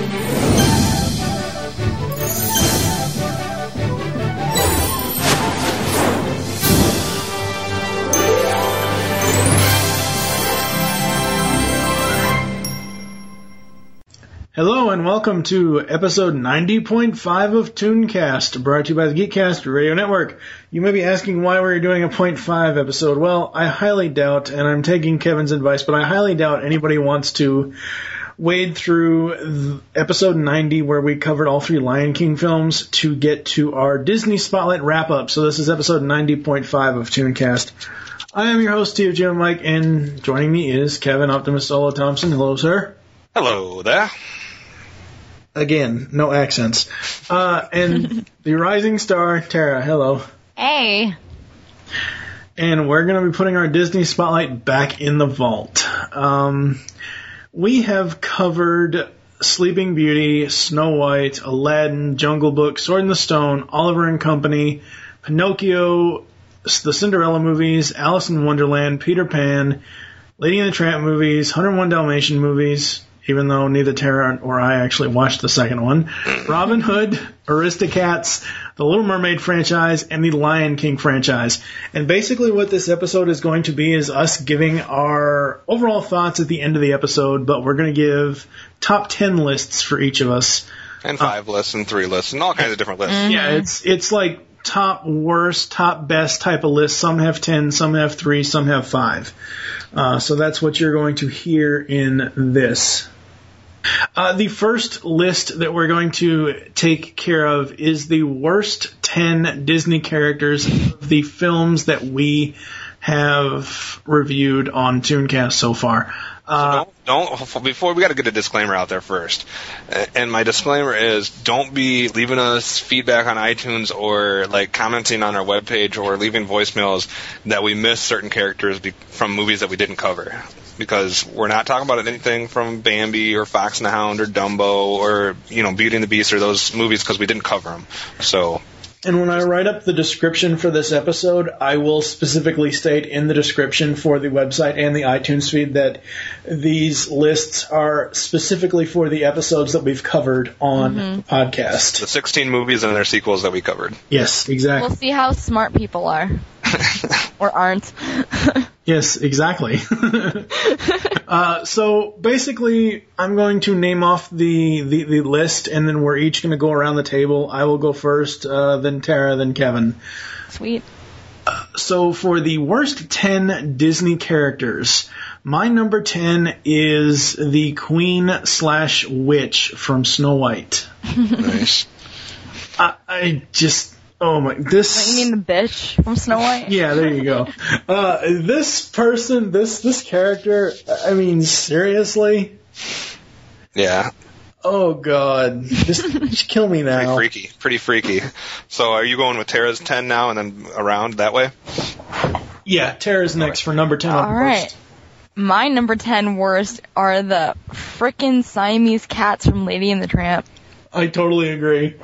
Hello and welcome to episode 90.5 of Tooncast, brought to you by the Geekcast Radio Network. You may be asking why we're doing a 0.5 episode. Well, I highly doubt, and I'm taking Kevin's advice, but I highly doubt anybody wants to wade through episode 90 where we covered all 3 Lion King films to get to our Disney Spotlight wrap-up. So this is episode 90.5 of Tooncast. I am your host, Steve Jim Mike, and joining me is Kevin Optimus Solo Thompson. Hello, sir. Hello there. Again, no accents. And the rising star, Tara. Hello. Hey. And we're going to be putting our Disney Spotlight back in the vault. We have covered Sleeping Beauty, Snow White, Aladdin, Jungle Book, Sword in the Stone, Oliver and Company, Pinocchio, the Cinderella movies, Alice in Wonderland, Peter Pan, Lady and the Tramp movies, 101 Dalmatian movies, even though neither Tara or I actually watched the second one, Robin Hood, Aristocats, the Little Mermaid franchise, and the Lion King franchise. And basically what this episode is going to be is us giving our overall thoughts at the end of the episode, but we're going to give top 10 lists for each of us. And 5 lists and 3 lists and all kinds of different lists. Yeah, it's like top worst, top best type of list. Some have 10, some have 3, some have 5. So that's what you're going to hear in this. The first list that we're going to take care of is the worst 10 Disney characters of the films that we have reviewed on Tooncast so far. Before we got to get a disclaimer out there first. And my disclaimer is don't be leaving us feedback on iTunes or like commenting on our webpage or leaving voicemails that we missed certain characters from movies that we didn't cover. Because we're not talking about anything from Bambi or Fox and the Hound or Dumbo or, Beauty and the Beast or those movies because we didn't cover them. So. And when I write up the description for this episode, I will specifically state in the description for the website and the iTunes feed that these lists are specifically for the episodes that we've covered on the podcast. The 16 movies and their sequels that we covered. Yes, exactly. We'll see how smart people are. Or aren't. Yes, exactly. So basically, I'm going to name off the list, and then we're each going to go around the table. I will go first, then Tara, then Kevin. Sweet. So for the worst 10 Disney characters, my number 10 is the Queen/Witch from Snow White. Nice. I just... Oh my! This. What, you mean the bitch from Snow White? Yeah, there you go. This person, this character. I mean, seriously. Yeah. Oh God! Just kill me now. Pretty freaky. So, are you going with Tara's 10 now, and then around that way? Yeah, Tara's next for number 10. All right. My number 10 worst are the frickin' Siamese cats from Lady and the Tramp. I totally agree.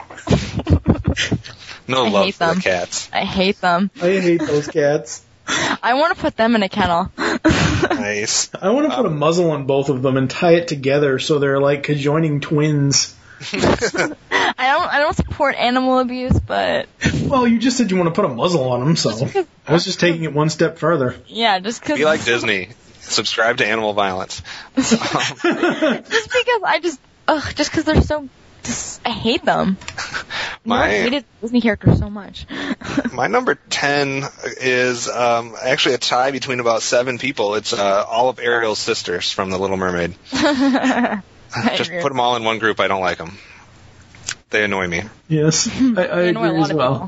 No love for the cats. I hate them. I hate those cats. I want to put them in a kennel. Nice. I want to put a muzzle on both of them and tie it together so they're like conjoining twins. I don't support animal abuse, but... Well, you just said you want to put a muzzle on them, so I was just taking it one step further. Yeah, just because... Be like Disney. Subscribe to animal violence. Just because just because they're so... I hate them. I hated Disney characters so much. My number 10 is actually a tie between about 7 people. It's all of Ariel's sisters from The Little Mermaid. Just put them all in one group. I don't like them. They annoy me. Yes, I agree as well.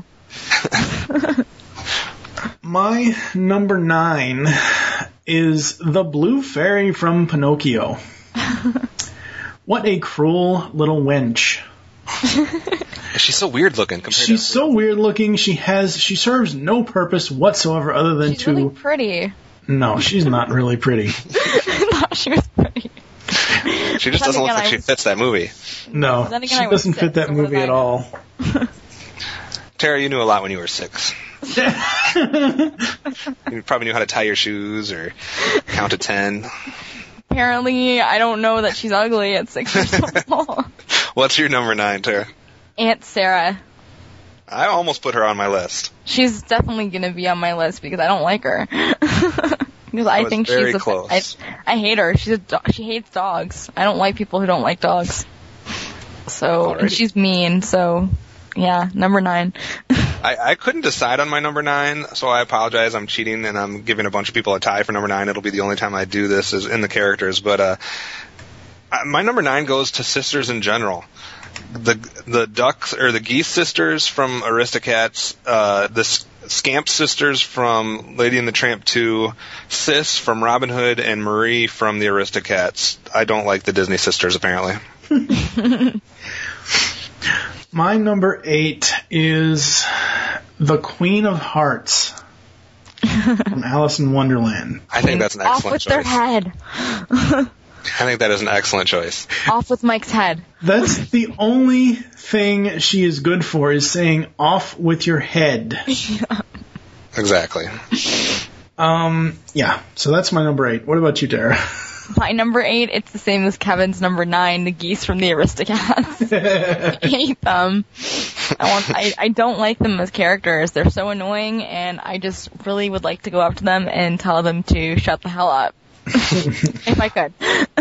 My number 9 is the Blue Fairy from Pinocchio. What a cruel little wench. She's so weird looking. She's so weird looking. She serves no purpose whatsoever other than she's really pretty. No, she's not really pretty. I thought she was pretty. She just doesn't look like she fits that movie. No, she doesn't fit that movie at all. Tara, you knew a lot when you were 6. You probably knew how to tie your shoes or count to 10. apparently, I don't know that she's ugly at 6 years old. What's your number 9, Tara? Aunt Sarah. I almost put her on my list. She's definitely going to be on my list because I don't like her. Because I think very she's close. I hate her. She hates dogs. I don't like people who don't like dogs. So, and she's mean, so, yeah, number 9. I couldn't decide on my number 9, so I apologize. I'm cheating, and I'm giving a bunch of people a tie for number 9. It'll be the only time I do this is in the characters. But my number 9 goes to sisters in general. The ducks or the geese sisters from Aristocats, the Scamp sisters from Lady and the Tramp 2, Sis from Robin Hood, and Marie from the Aristocats. I don't like the Disney sisters, apparently. My number 8 is the Queen of Hearts from Alice in Wonderland. I think that's an excellent choice. Off with their head. I think that is an excellent choice. Off with Mike's head. That's the only thing she is good for, is saying off with your head. Exactly. Yeah, so that's my number 8. What about you, Tara? My number 8, it's the same as Kevin's number 9, the geese from the Aristocats. I hate them. I don't like them as characters. They're so annoying, and I just really would like to go up to them and tell them to shut the hell up. If I could.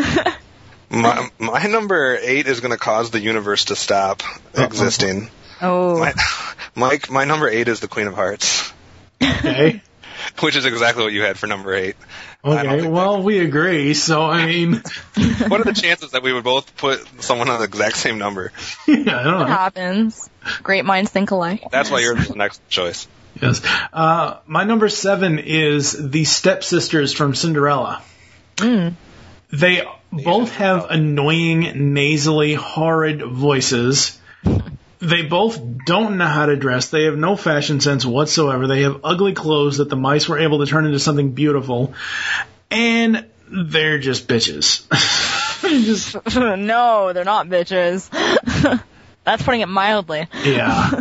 My number 8 is going to cause the universe to stop existing. Oh. My number 8 is the Queen of Hearts. Okay. Which is exactly what you had for number 8. Okay, well, we agree, so, I mean... What are the chances that we would both put someone on the exact same number? Yeah, I don't know. It happens. Great minds think alike. That's why yours is the next choice. Yes. My number 7 is the stepsisters from Cinderella. They both have annoying, nasally, horrid voices. They both don't know how to dress. They have no fashion sense whatsoever. They have ugly clothes that the mice were able to turn into something beautiful. And they're just bitches. No, they're not bitches. That's putting it mildly. Yeah.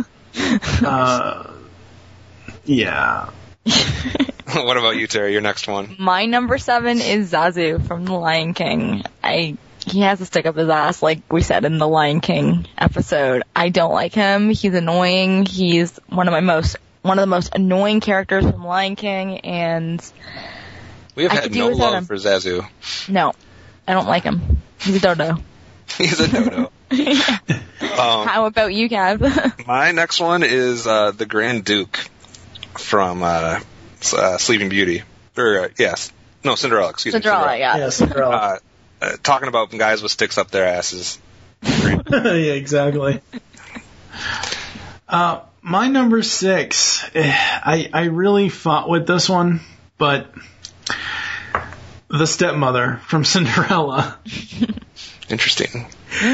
Yeah. What about you, Terry? Your next one. My number 7 is Zazu from The Lion King. He has to stick up his ass, like we said in the Lion King episode. I don't like him. He's annoying. He's one of the most annoying characters from Lion King, and we have had no love for Zazu. No, I don't like him. He's a dodo. He's a dodo. How about you, Kev? My next one is the Grand Duke from Sleeping Beauty. Cinderella. Excuse me. Cinderella, yeah. Yeah, Cinderella. Talking about guys with sticks up their asses. Yeah, exactly. My number 6, I really fought with this one, but the stepmother from Cinderella. Interesting.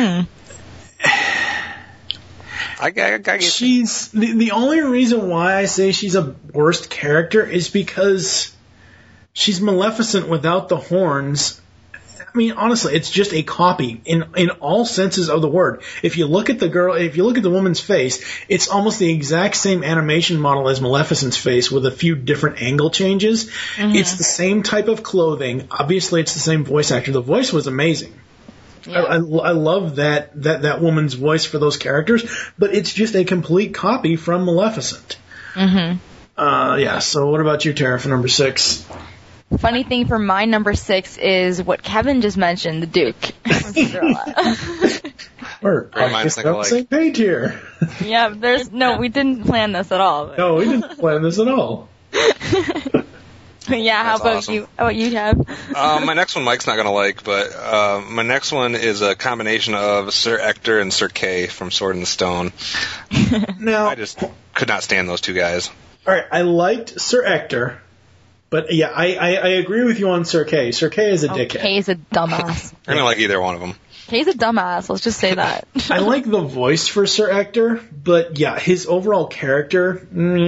She's the only reason why I say she's a worst character is because she's Maleficent without the horns. I mean, honestly, it's just a copy in all senses of the word. If you look at the woman's face, it's almost the exact same animation model as Maleficent's face with a few different angle changes. Mm-hmm. It's the same type of clothing. Obviously, it's the same voice actor. The voice was amazing. Yeah. I love that woman's voice for those characters, but it's just a complete copy from Maleficent. Mm-hmm. Yeah, so what about you, Tara, for number 6? Funny thing for my number 6 is what Kevin just mentioned, the Duke from Cinderella. We're on the same page here. Yeah, we didn't plan this at all. No, we didn't plan this at all. Yeah, how about awesome. You? How about you, Kev? My next one Mike's not going to like, but my next one is a combination of Sir Ector and Sir Kay from Sword and Stone. Now, I just could not stand those two guys. All right, I liked Sir Ector, but yeah, I agree with you on Sir Kay. Sir Kay is a dickhead. Kay's a dumbass. I don't like either one of them. Kay's a dumbass, let's just say that. I like the voice for Sir Ector, but yeah, his overall character...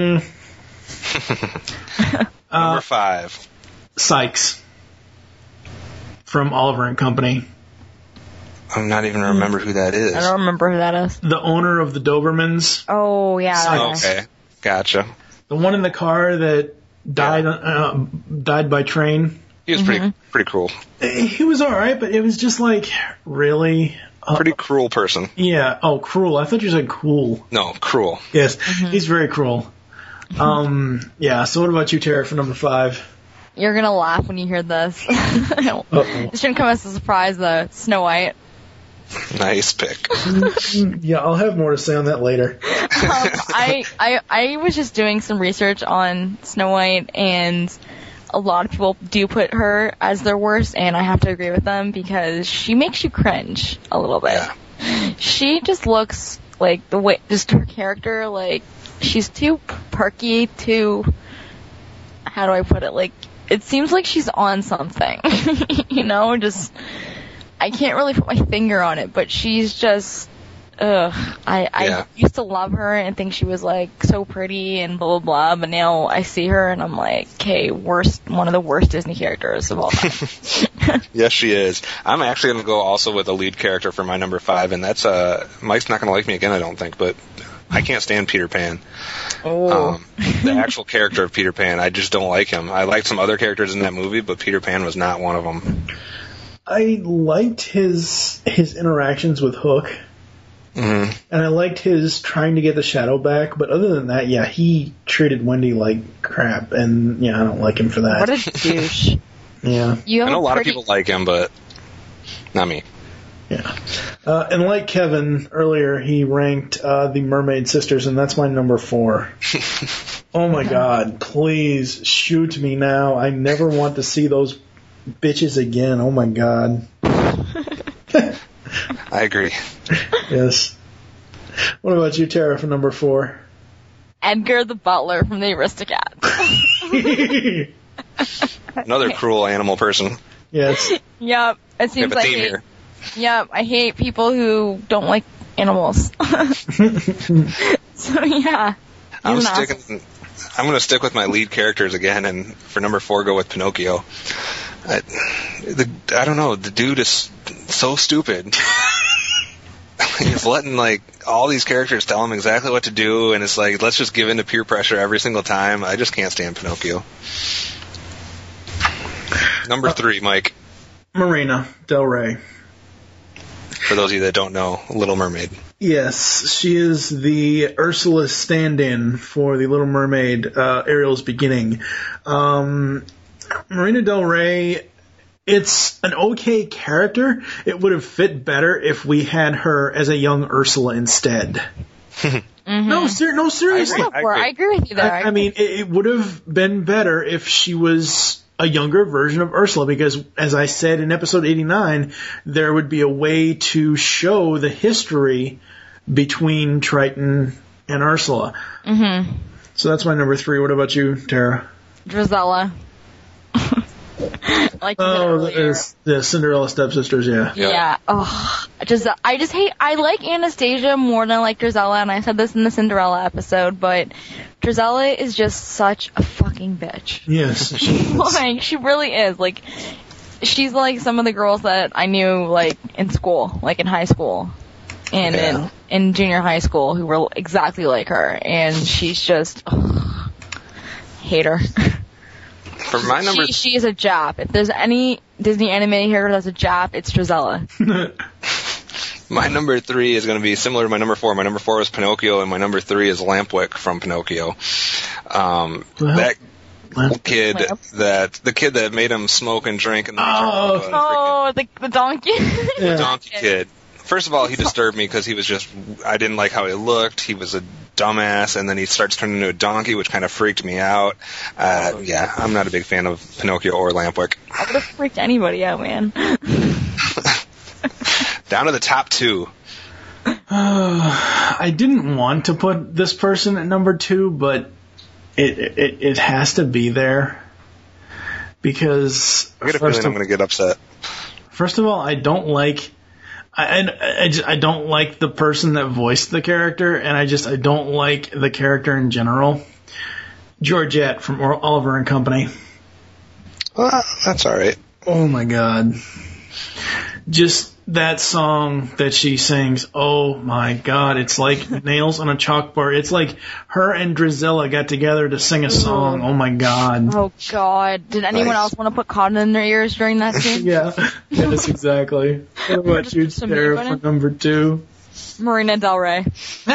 Number 5. Sykes from Oliver and Company. I'm not even remember who that is. I don't remember who that is. The owner of the Dobermans. Oh, yeah. Okay, gotcha. The one in the car that died by train. He was pretty cruel. He was all right, but it was just like, really? Pretty cruel person. Yeah. Oh, cruel. I thought you said cool. No, cruel. Yes, he's very cruel. Yeah, so what about you, Tara, for number 5? You're gonna laugh when you hear this. It shouldn't come as a surprise, though. Snow White. Nice pick. Yeah, I'll have more to say on that later. I was just doing some research on Snow White, and a lot of people do put her as their worst, and I have to agree with them because she makes you cringe a little bit. Yeah. She just looks like just her character, like, she's too perky, how do I put it? Like, it seems like she's on something, I can't really put my finger on it, but she's just, I used to love her and think she was, like, so pretty and blah, blah, blah, but now I see her and I'm like, okay, one of the worst Disney characters of all time. Yes, she is. I'm actually going to go also with a lead character for my number 5, and that's, Mike's not going to like me again, I don't think, but I can't stand Peter Pan. Oh. The actual character of Peter Pan, I just don't like him. I liked some other characters in that movie, but Peter Pan was not one of them. I liked his interactions with Hook. Mm-hmm. And I liked his trying to get the shadow back, but other than that, yeah, he treated Wendy like crap, and yeah, I don't like him for that. What a douche. Yeah. I know a lot of people like him, but not me. Yeah. And like Kevin earlier, he ranked the Mermaid Sisters, and that's my number 4. Oh my God, please shoot me now. I never want to see those bitches again. Oh my God. I agree. Yes. What about you, Tara, for number 4? Edgar the Butler from the Aristocats. Another cruel animal person. Yes. Yep. It seems We have a theme here. Yep. I hate people who don't like animals. So yeah. I'm going to stick with my lead characters again, and for number 4, go with Pinocchio. I don't know. The dude is so stupid. He's letting, like, all these characters tell him exactly what to do, and it's like, let's just give in to peer pressure every single time. I just can't stand Pinocchio. Number 3, Mike. Marina Del Rey. For those of you that don't know, Little Mermaid. Yes, she is the Ursula stand-in for the Little Mermaid, Ariel's beginning. Marina Del Rey, it's an okay character. It would have fit better if we had her as a young Ursula instead. Mm-hmm. No, seriously. I agree with you there. I mean, it would have been better if she was a younger version of Ursula, because, as I said in episode 89, there would be a way to show the history between Triton and Ursula. Mm-hmm. So that's my number 3. What about you, Tara? Drizella. Like the Cinderella stepsisters, yeah. Yeah. Oh, I just hate. I like Anastasia more than I like Drizella, and I said this in the Cinderella episode, but Drizella is just such a fucking bitch. Yes. Like, she really is. Like, she's like some of the girls that I knew, like, in school, like in high school, and in junior high school, who were exactly like her, and she's just hate her. For my number, she is a Jap. If there's any Disney animated character that's a Jap, it's Drizella. My number 3 is going to be similar to my number 4. My number 4 is Pinocchio, and my number 3 is Lampwick from Pinocchio. That kid the kid that made him smoke and drink, and the donkey. The donkey kid. First of all, he disturbed me because I didn't like how he looked. He was a dumbass, and then he starts turning into a donkey, which kind of freaked me out. Yeah, I'm not a big fan of Pinocchio or Lampwick. I would have freaked anybody out, man. Down to the top 2. I didn't want to put this person at number 2, but it has to be there. Because I get a feeling I'm going to get upset. First of all, I don't like... I don't like the person that voiced the character, and I don't like the character in general. Georgette from Oliver and Company. Well, that's all right. Oh my God. Just that song that she sings, oh my god, it's like nails on a chalkboard. It's like her and Drizella got together to sing a song. Oh my god. Oh god. Did anyone else want to put cotton in their ears during that scene? Yeah, yes, exactly. What about you, Tara, for number 2? Marina Del Rey.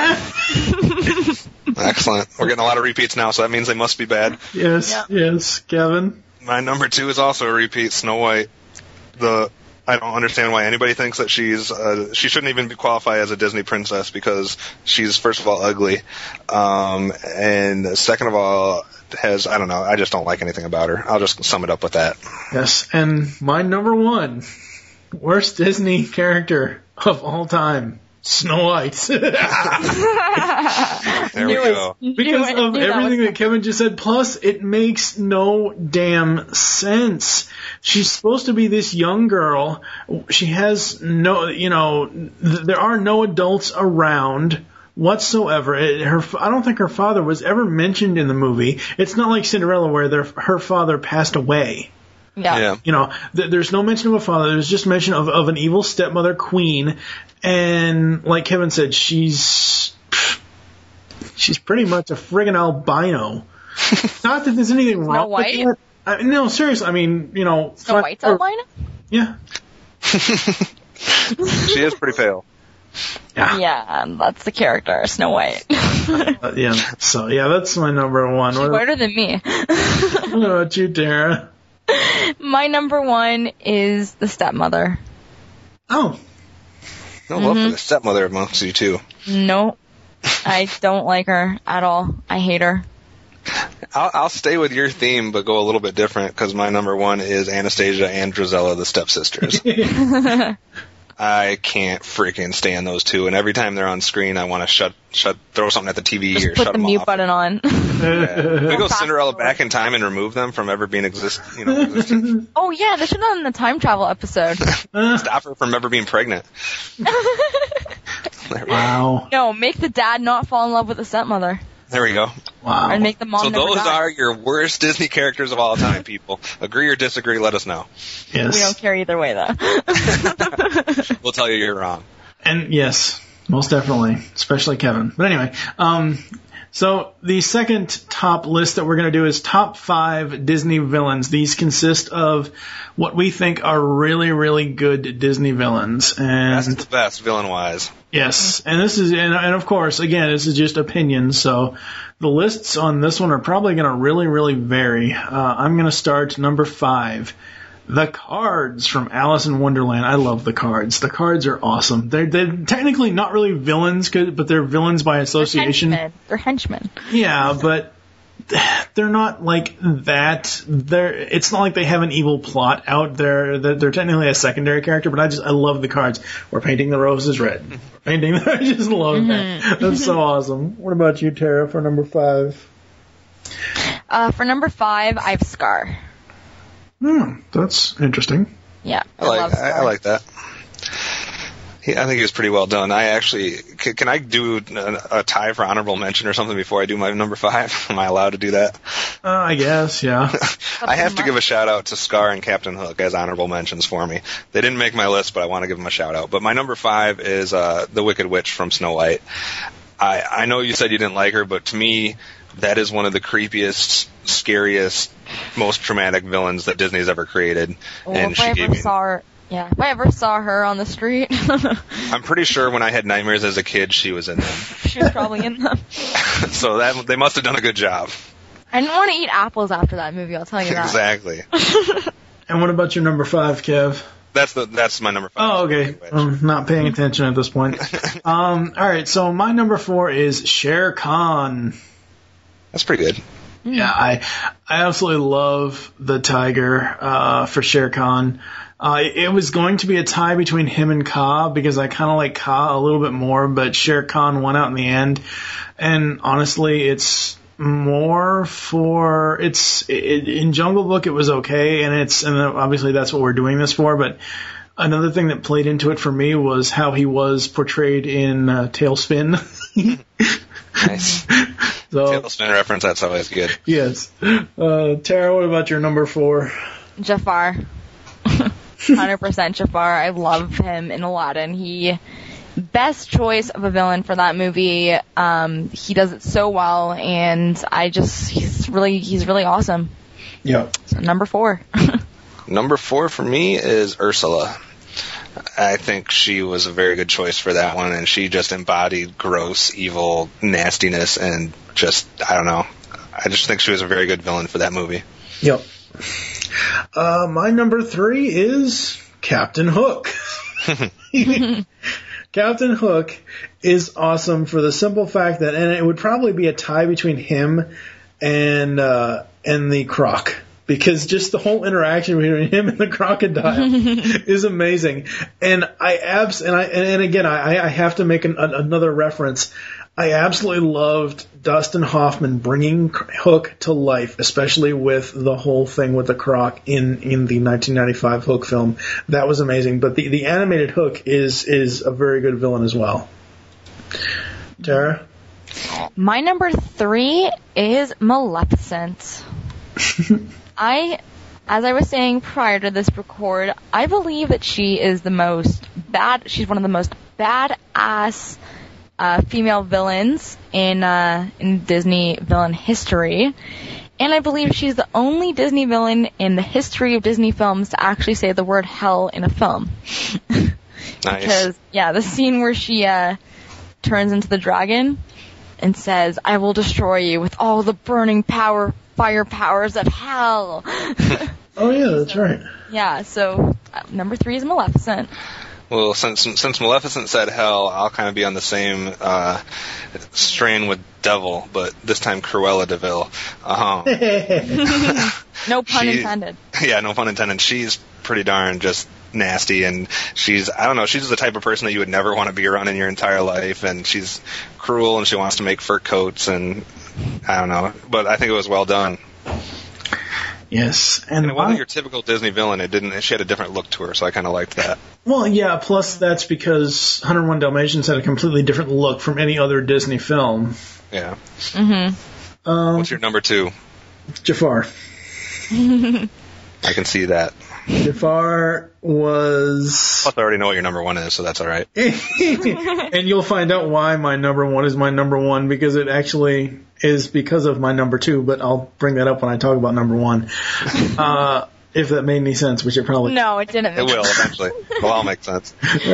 Excellent. We're getting a lot of repeats now, so that means they must be bad. Yes, yes. Kevin? My number 2 is also a repeat, Snow White. I don't understand why anybody thinks that she shouldn't even qualify as a Disney princess because she's, first of all, ugly. And second of all, I don't know, I just don't like anything about her. I'll just sum it up with that. Yes, and my number 1, worst Disney character of all time, Snow White. There we go. Because of everything that Kevin just said, plus it makes no damn sense. She's supposed to be this young girl. She has there are no adults around whatsoever. I don't think her father was ever mentioned in the movie. It's not like Cinderella where her father passed away. Yeah. There's no mention of a father. There's just mention of an evil stepmother, Queen, and like Kevin said, she's pretty much a friggin' albino. Not that there's anything wrong with that. No, seriously. I mean, Snow White's albino? Yeah. She is pretty pale. Yeah, that's the character, Snow White. Yeah. So that's my number 1. She's whiter than me. What about you, Tara? My number 1 is the stepmother. Oh. No love for the stepmother amongst you two. No, I don't like her at all. I hate her. I'll stay with your theme, but go a little bit different because my number 1 is Anastasia and Drizella, the stepsisters. I can't freaking stand those two, and every time they're on screen, I want to throw something at the TV or shut them off. Put the mute button on. Yeah. We go Cinderella back in time and remove them from ever being existing. Oh yeah, they should have done the time travel episode. Stop her from ever being pregnant. Wow. No, make the dad not fall in love with the stepmother. There we go. Wow. And make the mom So never those die. are your worst Disney characters of all time, people. Agree or disagree, let us know. Yes. We don't care either way, though. We'll tell you you're wrong. And yes, most definitely, especially Kevin. But anyway, so the second top list that we're going to do is top 5 Disney villains. These consist of what we think are really, really good Disney villains. And That's the best, villain-wise. yes, and this is, and of course, again, this is just opinions, so the lists on this one are probably going to really, really vary. I'm going to start number 5. The Cards from Alice in Wonderland. I love the Cards. The Cards are awesome. They're technically not really villains, but they're villains by association. They're henchmen. Yeah, but they're not like that. It's not like they have an evil plot out there. They're technically a secondary character, but I love the Cards. We're painting the roses red. I just love that. That's so awesome. What about you, Tara, for number 5? For number 5, I have Scar. That's interesting. Yeah, I like that. I think he was pretty well done. Can I do a tie for honorable mention or something before I do my number 5? Am I allowed to do that? I guess, yeah. I have to give a shout out to Scar and Captain Hook as honorable mentions for me. They didn't make my list, but I want to give them a shout out. But my number 5 is the Wicked Witch from Snow White. I know you said you didn't like her, but to me, that is one of the creepiest, scariest, most traumatic villains that Disney's ever created. Well, and if I ever saw her on the street. I'm pretty sure when I had nightmares as a kid, she was in them. She was probably in them. So they must have done a good job. I didn't want to eat apples after that movie, I'll tell you that. Exactly. And what about your number 5, Kev? That's my number 5. Oh, okay. I'm not paying attention at this point. All right, so my number 4 is Shere Khan. That's pretty good. Yeah, I absolutely love the tiger for Shere Khan. It was going to be a tie between him and Kaa because I kind of like Kaa a little bit more, but Shere Khan won out in the end. And honestly, it's more for in Jungle Book it was okay, and obviously that's what we're doing this for. But another thing that played into it for me was how he was portrayed in Tailspin. Nice. So, Tailspin reference, that's always good. Yes. Tara, what about your number 4? Jafar. 100% Jafar. I love him in Aladdin. Best choice of a villain for that movie. He does it so well, and he's really awesome. Yeah. So number 4. Number 4 for me is Ursula. I think she was a very good choice for that one, and she just embodied gross, evil nastiness, and just, I don't know. I just think she was a very good villain for that movie. Yep. My number 3 is Captain Hook. Captain Hook is awesome for the simple fact that, and it would probably be a tie between him and the Croc, because just the whole interaction between him and the crocodile is amazing. And I have to make another reference. I absolutely loved Dustin Hoffman bringing Hook to life, especially with the whole thing with the Croc in the 1995 Hook film. That was amazing. But the animated Hook is a very good villain as well. Tara? My number 3 is Maleficent. As I was saying prior to this record, I believe that she is she's one of the most badass female villains in Disney villain history. And I believe she's the only Disney villain in the history of Disney films to actually say the word hell in a film. Nice. Because, the scene where she turns into the dragon and says, "I will destroy you with all the burning fire powers of hell." Oh, yeah, that's right. Yeah, so number 3 is Maleficent. Well, since Maleficent said hell, I'll kind of be on the same strain with Devil, but this time Cruella de Vil. No pun intended. Yeah, no pun intended. She's pretty darn just nasty, and she's the type of person that you would never want to be around in your entire life, and she's cruel, and she wants to make fur coats, and I don't know, but I think it was well done. Yes, and it wasn't your typical Disney villain. She had a different look to her, so I kind of liked that. Well, yeah. Plus, that's because 101 Dalmatians had a completely different look from any other Disney film. Yeah. Mm-hmm. What's your number 2? Jafar. I can see that. Jafar was... Plus, I already know what your number 1 is, so that's all right. And you'll find out why my number 1 is my number 1, because it actually is because of my number 2, but I'll bring that up when I talk about number 1. If that made any sense, which it probably... No, it didn't. It will, eventually. It'll all make sense.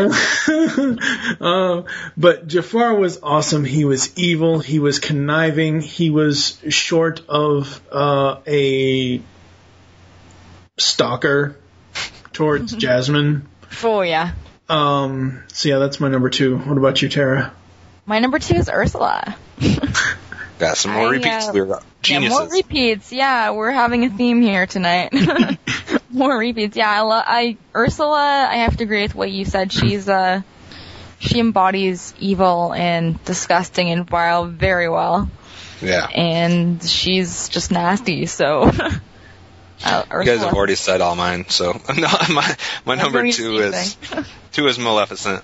But Jafar was awesome. He was evil. He was conniving. He was short of a stalker towards Jasmine. Oh, yeah. So, yeah, that's my number 2. What about you, Tara? My number 2 is Ursula. Got some more repeats. We're geniuses. Yeah, more repeats. Yeah, we're having a theme here tonight. More repeats. Yeah, Ursula, I have to agree with what you said. She embodies evil and disgusting and vile very well. Yeah. And she's just nasty, so... you guys have already said all mine, so no, my number 2 is Maleficent.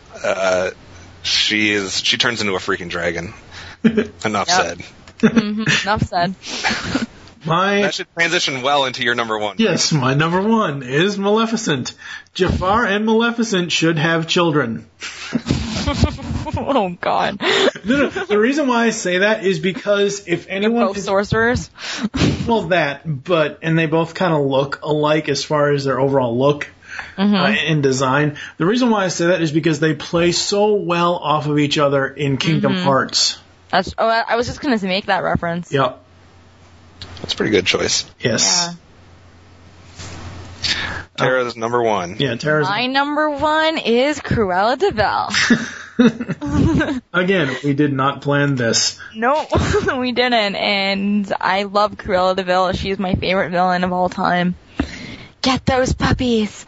She turns into a freaking dragon. Enough said. Mm-hmm, enough said. That should transition well into your number 1. Yes, my number 1 is Maleficent. Jafar and Maleficent should have children. Oh, God. No, the reason why I say that is because if anyone... They're both sorcerers? Well, and they both kind of look alike as far as their overall look in design. The reason why I say that is because they play so well off of each other in Kingdom Hearts. I was just going to make that reference. Yep. That's a pretty good choice. Yes. Yeah. Tara's number 1. Yeah, Tara's... My number 1 is Cruella de Vil. Again, we did not plan this. No, we didn't. And I love Cruella de Vil. She's my favorite villain of all time. Get those puppies!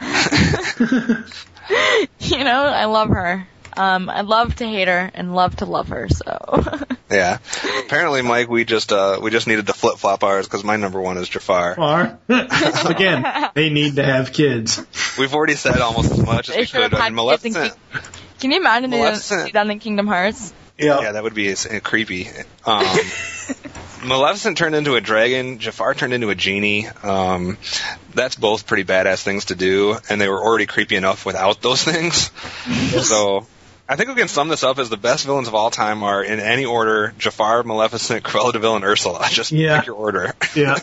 I love her. I love to hate her and love to love her, so. Yeah. Apparently, Mike, we just needed to flip-flop ours because my number 1 is Jafar. Again, they need to have kids. We've already said almost as much as we could. Maleficent. Can you imagine it done in Kingdom Hearts? Yeah. Yeah, that would be creepy. Maleficent turned into a dragon. Jafar turned into a genie. That's both pretty badass things to do, and they were already creepy enough without those things. So I think we can sum this up as the best villains of all time are, in any order, Jafar, Maleficent, Cruella de Vil, and Ursula. Just pick your order. Yeah.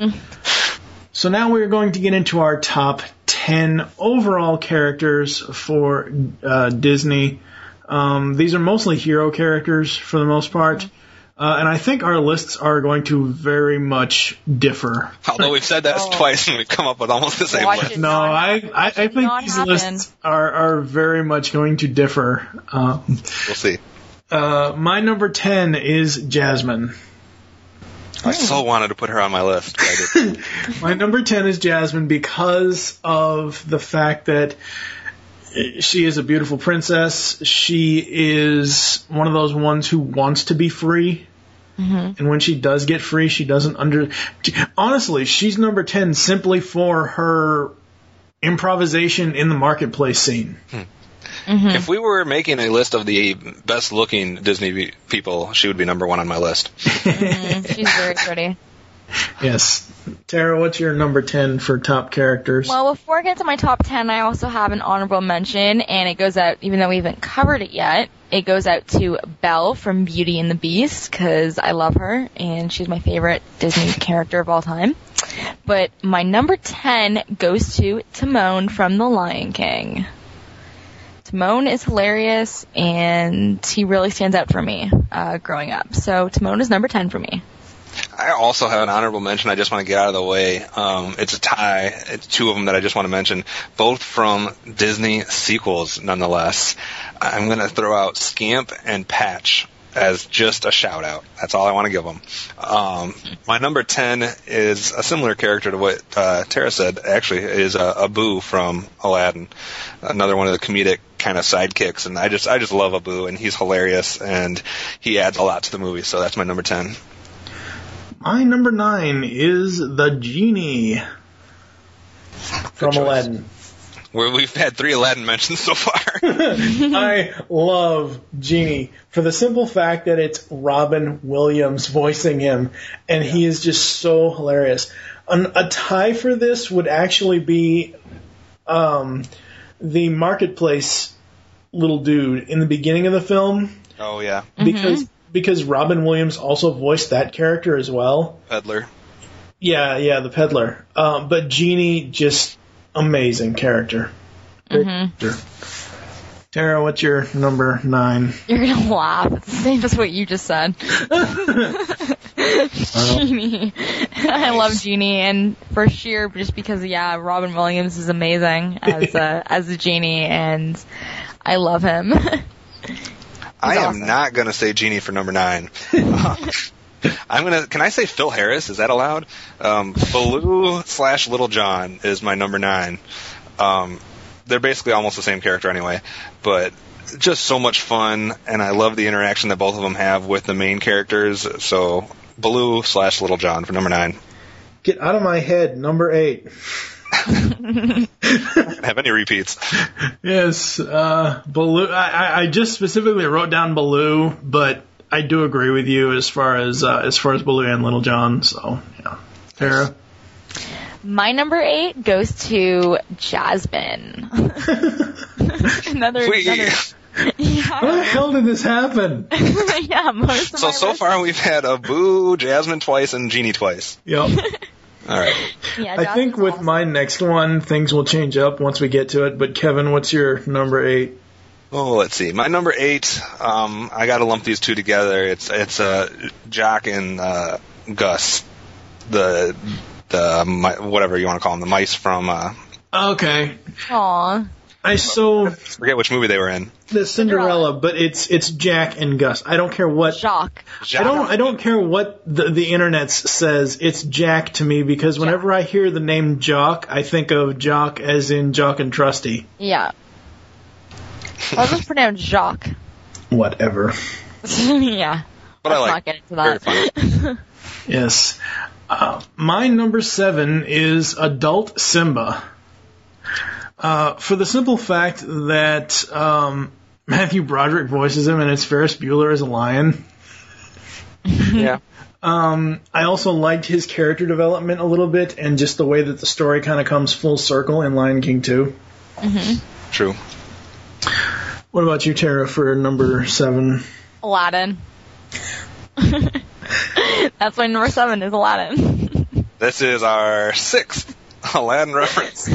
So now we're going to get into our top 10 overall characters for Disney. These are mostly hero characters for the most part. And I think our lists are going to very much differ. Although we've said that twice and we've come up with almost the same list. No, I think these lists are very much going to differ. We'll see. My number 10 is Jasmine. I so wanted to put her on my list, but I didn't. My number 10 is Jasmine because of the fact that she is a beautiful princess. She is one of those ones who wants to be free. And when she does get free, she doesn't honestly, she's number 10 simply for her improvisation in the marketplace scene. If we were making a list of the best-looking Disney people, she would be number 1 on my list. She's very pretty. Yes. Tara, what's your number 10 for top characters? Well, before I get to my top 10, I also have an honorable mention, and it goes out, even though we haven't covered it yet, it goes out to Belle from Beauty and the Beast, because I love her, and she's my favorite Disney character of all time. But my number 10 goes to Timon from The Lion King. Timon is hilarious, and he really stands out for me growing up. So Timon is number 10 for me. I also have an honorable mention I just want to get out of the way. It's a tie. It's 2 of them that I just want to mention, both from Disney sequels, nonetheless. I'm going to throw out Scamp and Patch as just a shout-out. That's all I want to give them. My number 10 is a similar character to what Tara said, actually, is Abu from Aladdin, another one of the comedic kind of sidekicks, and I just love Abu, and he's hilarious, and he adds a lot to the movie, so that's my number 10. My number 9 is the Genie from Aladdin. We've had 3 Aladdin mentions so far. I love Genie for the simple fact that it's Robin Williams voicing him, and he is just so hilarious. A tie for this would actually be the marketplace little dude in the beginning of the film. Oh, yeah. Because Robin Williams also voiced that character as well. Peddler. Yeah, the peddler. But Genie, just amazing character. Tara, what's your number 9? You're going to laugh. It's the same as what you just said. Genie. I love Genie, and for sure, just because, Robin Williams is amazing as a Genie, and I love him. I am not going to say Genie for number 9. Can I say Phil Harris? Is that allowed? Baloo/Little John is my number 9. They're basically almost the same character anyway, but just so much fun, and I love the interaction that both of them have with the main characters, so Baloo/Little John for number 9. Get out of my head, number 8. Have any repeats? Yes, Baloo. I just specifically wrote down Baloo, but I do agree with you as far as Baloo and Little John. So yeah, Tara. My number 8 goes to Jasmine. another. Yeah. How the hell did this happen? Most of so far we've had Abu, Jasmine twice, and Genie twice. Yep. All right. Yeah, I think with awesome. my next one, things will change up once we get to it. But Kevin, what's your number 8? Oh, let's see. My number 8, I got to lump these 2 together. It's Jock and Gus, the whatever you want to call them, the mice from. Okay. Aww. I forget which movie they were in. The Cinderella, but it's Jack and Gus. I don't care what. Jacques. I don't care what the internet says. It's Jack to me because whenever I hear the name Jock, I think of Jock as in Jock and Trusty. Yeah. I'll just pronounce Jacques. Whatever. Yeah. But Let's I like not get into that. Yes. My number 7 is Adult Simba. For the simple fact that Matthew Broderick voices him and it's Ferris Bueller as a lion. Yeah. I also liked his character development a little bit, and just the way that the story kind of comes full circle in Lion King 2. Mm-hmm. True. What about you, Tara, for number 7? Aladdin. That's my number 7 is Aladdin. This is our 6th Aladdin reference.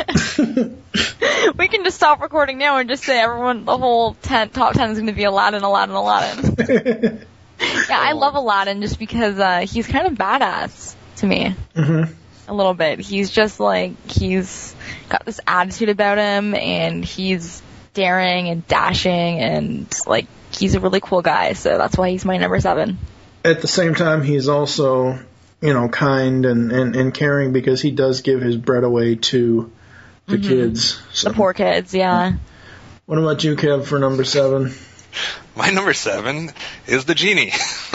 We can just stop recording now and just say everyone, the whole top 10 is going to be Aladdin, Aladdin, Aladdin. Yeah, I love Aladdin just because he's kind of badass to me. Mm-hmm. A little bit. He's just like, he's got this attitude about him, and he's daring and dashing, and like, he's a really cool guy, so that's why he's my number 7. At the same time, he's also, kind and caring, because he does give his bread away to the kids. So. The poor kids, yeah. What about you, Kev, for number 7? My number 7 is the genie.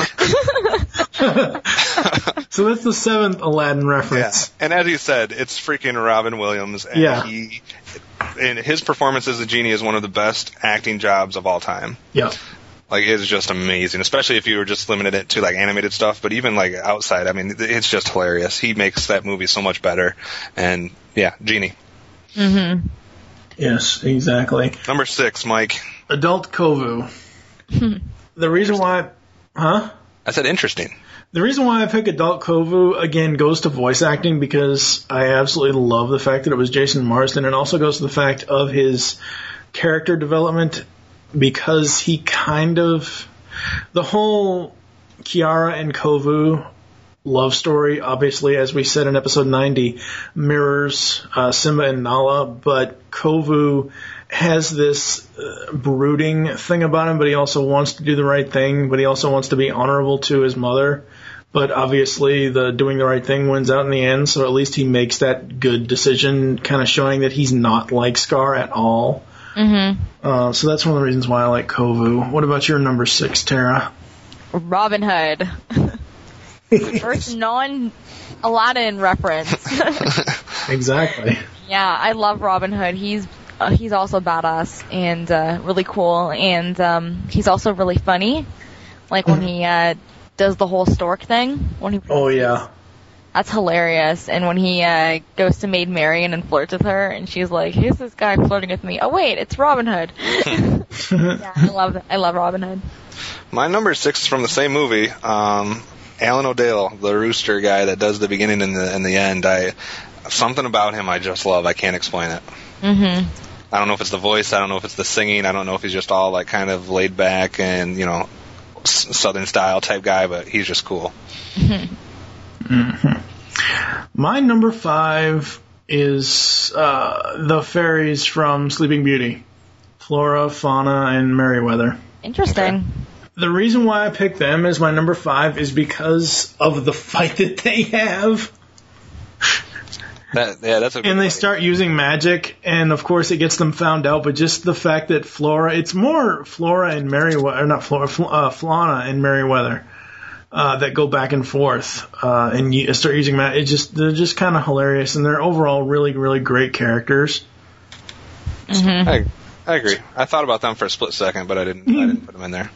So that's the 7th Aladdin reference. Yeah. And as you said, it's freaking Robin Williams. And and his performance as the genie is one of the best acting jobs of all time. Yeah. Like, it's just amazing, especially if you were just limited it to, like, animated stuff. But even, like, outside, I mean, it's just hilarious. He makes that movie so much better. And, yeah, genie. Mm-hmm. Yes, exactly. Number 6, Mike. Adult Kovu. The reason why... Huh? I said interesting. The reason why I pick Adult Kovu, again, goes to voice acting, because I absolutely love the fact that it was Jason Marsden, and also goes to the fact of his character development, because he kind of... The whole Kiara and Kovu love story, obviously, as we said in episode 90, mirrors Simba and Nala, but Kovu has this brooding thing about him, but he also wants to do the right thing, but he also wants to be honorable to his mother. But obviously the doing the right thing wins out in the end, so at least he makes that good decision, kind of showing that he's not like Scar at all. Mm-hmm. So that's one of the reasons why I like Kovu. What about your number 6, Tara? Robin Hood. First non-Aladdin reference. Exactly. Yeah, I love Robin Hood. He's also badass and really cool, and he's also really funny. Like when he does the whole stork thing. Oh yeah, that's hilarious. And when he goes to Maid Marian and flirts with her, and she's like, "Who's this guy flirting with me?" Oh wait, it's Robin Hood. Yeah, I love Robin Hood. My number 6 is from the same movie. Alan O'Dale, the rooster guy that does the beginning and the end. Something about him I just love. I can't explain it. Mm-hmm. I don't know if it's the voice. I don't know if it's the singing. I don't know if he's just all like kind of laid back and Southern style type guy, but he's just cool. Mm-hmm. My number 5 is the fairies from Sleeping Beauty, Flora, Fauna, and Merryweather. Interesting. Okay. The reason why I picked them as my number 5 is because of the fight that they have. That's okay. And they start using magic, and of course it gets them found out, but just the fact that Flora, it's more Flora and Merryweather, or not Flora, Fauna and Merryweather, that go back and forth, and you start using magic. They're just kind of hilarious, and they're overall really, really great characters. Mm-hmm. I agree. I thought about them for a split second, but I didn't put them in there.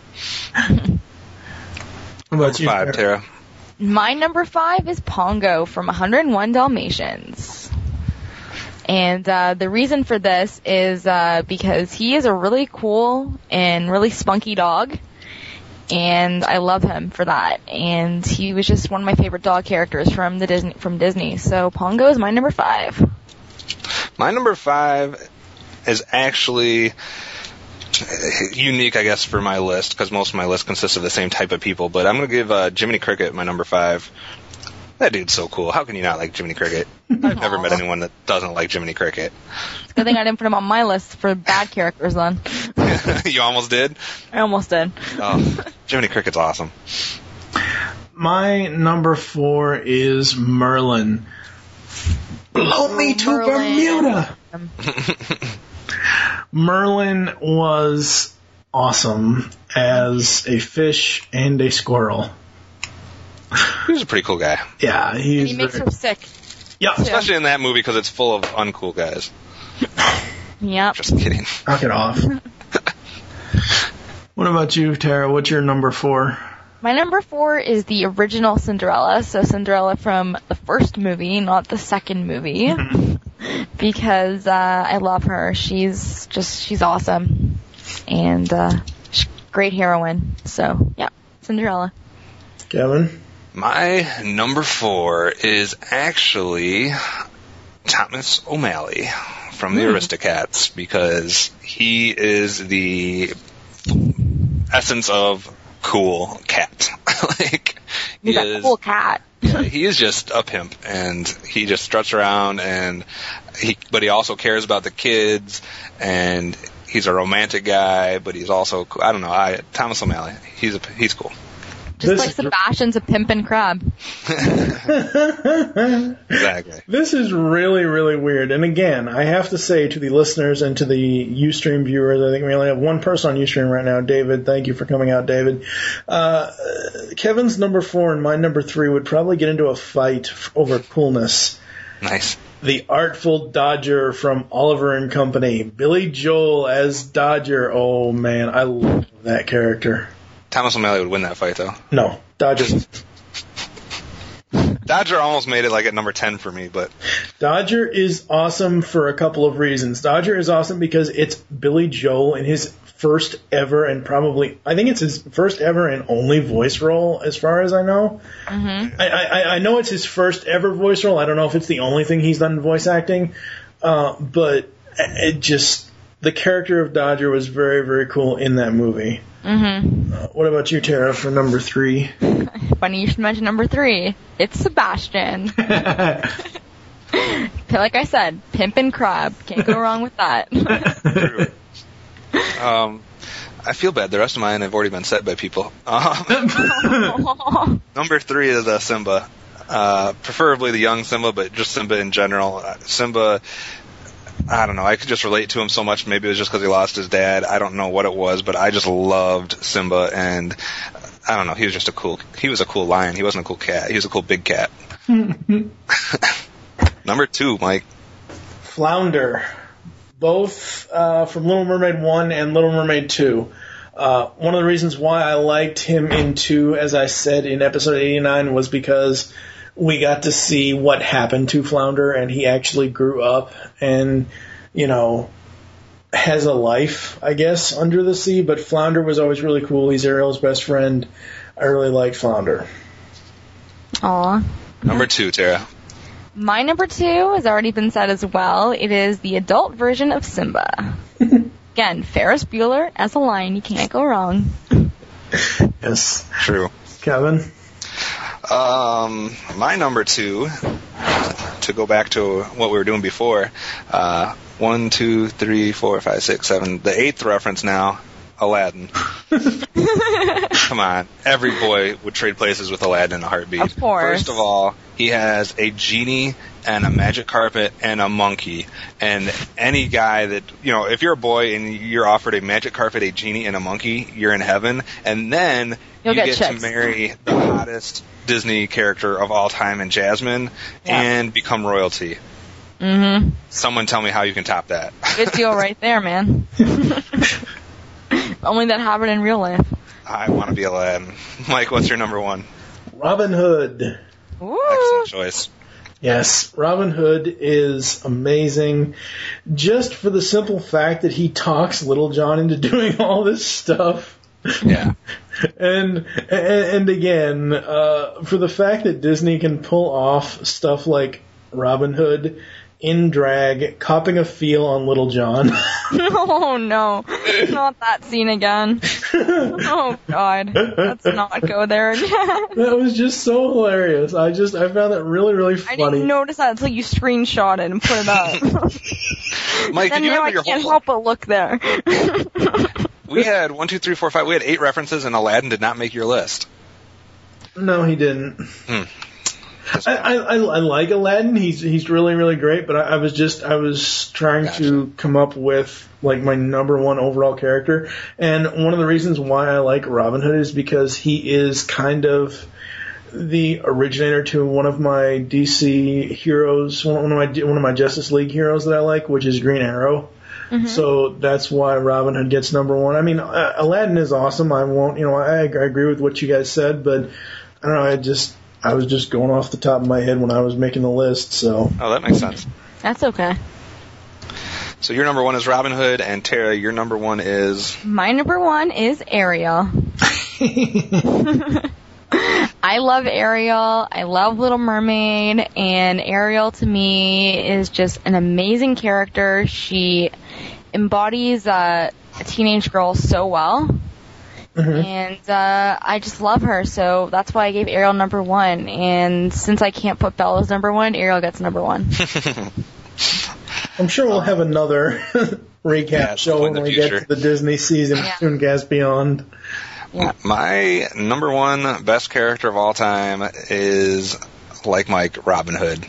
What about you, 5, Tara? My number 5 is Pongo from 101 Dalmatians. And the reason for this is because he is a really cool and really spunky dog. And I love him for that. And he was just one of my favorite dog characters from Disney. So Pongo is my number 5. My number 5 is actually unique, I guess, for my list, because most of my list consists of the same type of people, but I'm going to give Jiminy Cricket my number 5. That dude's so cool. How can you not like Jiminy Cricket? I've never met anyone that doesn't like Jiminy Cricket. It's a good thing I didn't put him on my list for bad characters then. You almost did? I almost did. Oh, Jiminy Cricket's awesome. My number 4 is Merlin. Blow me to Bermuda! Merlin was awesome as a fish and a squirrel. He was a pretty cool guy. Yeah, he makes her sick. Yeah, especially in that movie because it's full of uncool guys. Yep. Just kidding. Knock it off. What about you, Tara? What's your number 4? My number 4 is the original Cinderella, so Cinderella from the first movie, not the second movie, because I love her. She's awesome, and great heroine. So yeah, Cinderella. Kevin? My number 4 is actually Thomas O'Malley from the Aristocats, because he is the essence of cool cat. Like, He's a cool cat. Yeah, he is just a pimp, and he just struts around, but he also cares about the kids, and he's a romantic guy, but he's also, I don't know, Thomas O'Malley, he's cool. Just like Sebastian's a pimp and crab. Exactly. This is really, really weird. And again, I have to say to the listeners and to the Ustream viewers, I think we only have one person on Ustream right now, David. Thank you for coming out, David. Kevin's number 4 and my number 3 would probably get into a fight over coolness. Nice. The Artful Dodger from Oliver and Company. Billy Joel as Dodger. Oh, man, I love that character. Thomas O'Malley would win that fight, though. No, Dodger. Dodger almost made it like at number 10 for me, but... Dodger is awesome for a couple of reasons. Dodger is awesome because it's Billy Joel in his first ever and probably... I think it's his first ever and only voice role, as far as I know. Mm-hmm. I know it's his first ever voice role. I don't know if it's the only thing he's done in voice acting. But it just... The character of Dodger was very, very cool in that movie. Mm-hmm. What about you, Tara, for number 3? Funny you should mention number 3. It's Sebastian. Like I said, pimp and crab. Can't go wrong with that. I feel bad. The rest of mine have already been said by people. Number 3 is Simba. Preferably the young Simba, but just Simba in general. Simba... I don't know. I could just relate to him so much. Maybe it was just because he lost his dad. I don't know what it was, but I just loved Simba, and I don't know. He was just he was a cool lion. He wasn't a cool cat. He was a cool big cat. Number 2, Mike. Flounder. Both from Little Mermaid 1 and Little Mermaid 2. One of the reasons why I liked him in 2, as I said in episode 89, was because we got to see what happened to Flounder, and he actually grew up and, has a life, I guess, under the sea. But Flounder was always really cool. He's Ariel's best friend. I really liked Flounder. Aw. Number 2, Tara. My number 2 has already been said as well. It is the adult version of Simba. Again, Ferris Bueller as a lion. You can't go wrong. Yes. True. Kevin? My number 2, to go back to what we were doing before, 1, 2, 3, 4, 5, 6, 7, the 8th reference now, Aladdin. Come on. Every boy would trade places with Aladdin in a heartbeat. Of course. First of all, he has a genie and a magic carpet and a monkey. And any guy that, if you're a boy and you're offered a magic carpet, a genie, and a monkey, you're in heaven. And then you get to marry the hottest Disney character of all time in Jasmine and become royalty. Mm-hmm. Someone tell me how you can top that. Good deal right there, man. Only that happened in real life. I want to be Aladdin. Mike, what's your number 1? Robin Hood. Woo! Excellent choice. Yes, Robin Hood is amazing, just for the simple fact that he talks Little John into doing all this stuff. Yeah. And again, for the fact that Disney can pull off stuff like Robin Hood in drag, copping a feel on Little John. Oh no, not that scene again. Oh god, let's not go there again. That was just so hilarious. I found that really, really funny. I didn't notice that until you screenshot it and put it up. Mike, did you have your I can't help but look there. We had 1, 2, 3, 4, 5. We had 8 references, and Aladdin did not make your list. No, he didn't. I like Aladdin. He's really, really great. But I was trying to come up with like my number 1 overall character. And one of the reasons why I like Robin Hood is because he is kind of the originator to one of my DC heroes, one of my Justice League heroes that I like, which is Green Arrow. So that's why Robin Hood gets number one. I mean, Aladdin is awesome. I won't, I agree with what you guys said, but I don't know. I was just going off the top of my head when I was making the list. So. Oh, that makes sense. That's okay. So your number one is Robin Hood, and Tara, your number one is? My number one is Ariel. I love Ariel. I love Little Mermaid, and Ariel to me is just an amazing character. She embodies a teenage girl so well, and I just love her. So that's why I gave Ariel number one. And since I can't put Belle as number one, Ariel gets number one. I'm sure we'll have another recap show when we get to the Disney season of Tooncast Beyond. Yeah. My number one best character of all time is, like Mike, Robin Hood.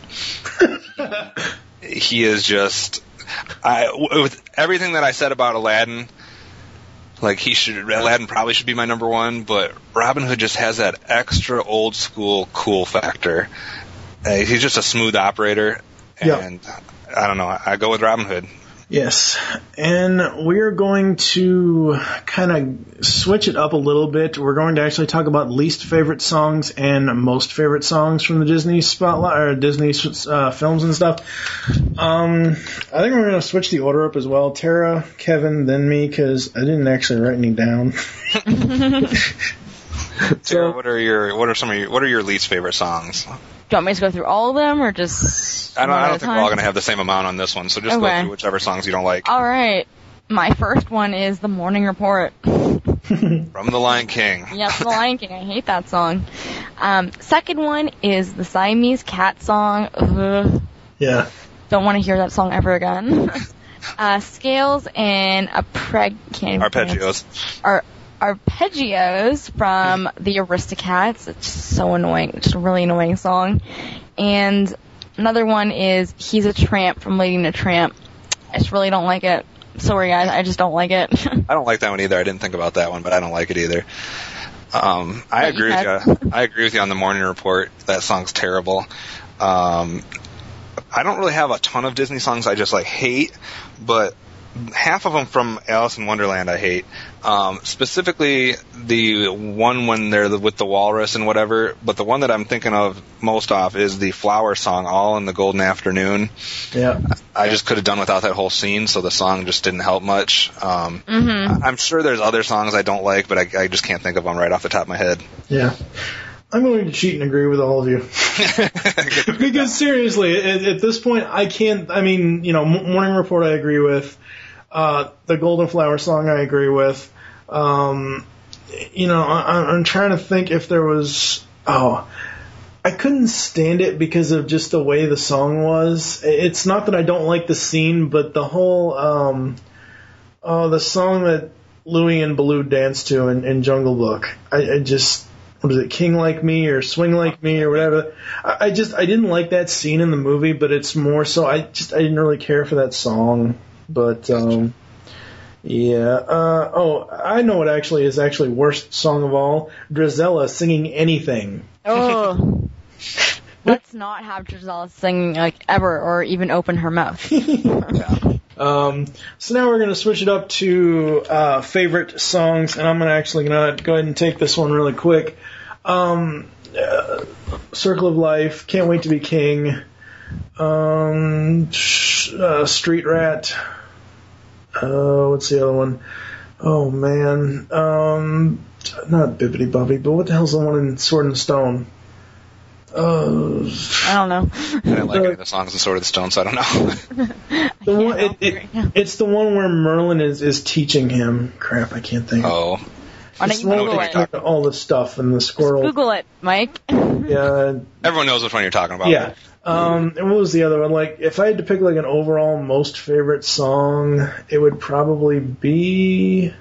He is just, with everything that I said about Aladdin, Aladdin probably should be my number one, but Robin Hood just has that extra old school cool factor. He's just a smooth operator, and I don't know, I go with Robin Hood. Yes, and we're going to kind of switch it up a little bit. We're going to actually talk about least favorite songs and most favorite songs from the Disney Spotlight or Disney films and stuff. I think we're going to switch the order up as well. Tara, Kevin, then me, because I didn't actually write any down. Tara, what are your least favorite songs? Do you want me to go through all of them, or just I don't think we're all going to have the same amount on this one, so just go through whichever songs you don't like. All right. My first one is The Morning Report. From The Lion King. Yep, The Lion King. I hate that song. Second one is the Siamese Cat song. Ugh. Yeah. Don't want to hear that song ever again. Scales and Arpeggios. Arpeggios from the Aristocats. It's just so annoying. It's just a really annoying song. And another one is He's a Tramp from Lady and the Tramp. I just really don't like it. Sorry, guys. I just don't like it. I don't like that one either. I didn't think about that one, but I don't like it either. I agree with you. I agree with you on The Morning Report. That song's terrible. I don't really have a ton of Disney songs I just hate, but half of them from Alice in Wonderland I hate. Specifically the one when they're with the walrus and whatever, but the one that I'm thinking of most off is the flower song, All in the Golden Afternoon. Yeah. I just could have done without that whole scene, so the song just didn't help much. I'm sure there's other songs I don't like, but I just can't think of them right off the top of my head. Yeah. I'm going to cheat and agree with all of you. Because seriously, at this point, I can't, Morning Report I agree with. The Golden Flower song I agree with. I'm trying to think if there was, I couldn't stand it because of just the way the song was. It's not that I don't like the scene, but the whole, the song that Louie and Baloo danced to in Jungle Book, I just, what is it, King Like Me or Swing Like Me or whatever. I didn't like that scene in the movie, but it's more so I didn't really care for that song. But yeah. I know what actually is worst song of all. Drizella singing Anything. Oh. Let's not have Drizella sing ever or even open her mouth. Yeah. So now we're going to switch it up to favorite songs, and I'm going to go ahead and take this one really quick. Circle of Life, Can't Wait to Be King, Street Rat. What's the other one? Oh man, not Bibbidi Bobbidi, but what the hell's the one in Sword and Stone? I don't know. I didn't like any of the songs in Sword of the Stone, so I don't know. It's the one where Merlin is teaching him. Crap, I can't think. Oh. Why don't you Google it? All the stuff and the squirrel. Google it, Mike. Yeah. Everyone knows which one you're talking about. Yeah. And what was the other one? If I had to pick an overall most favorite song, it would probably be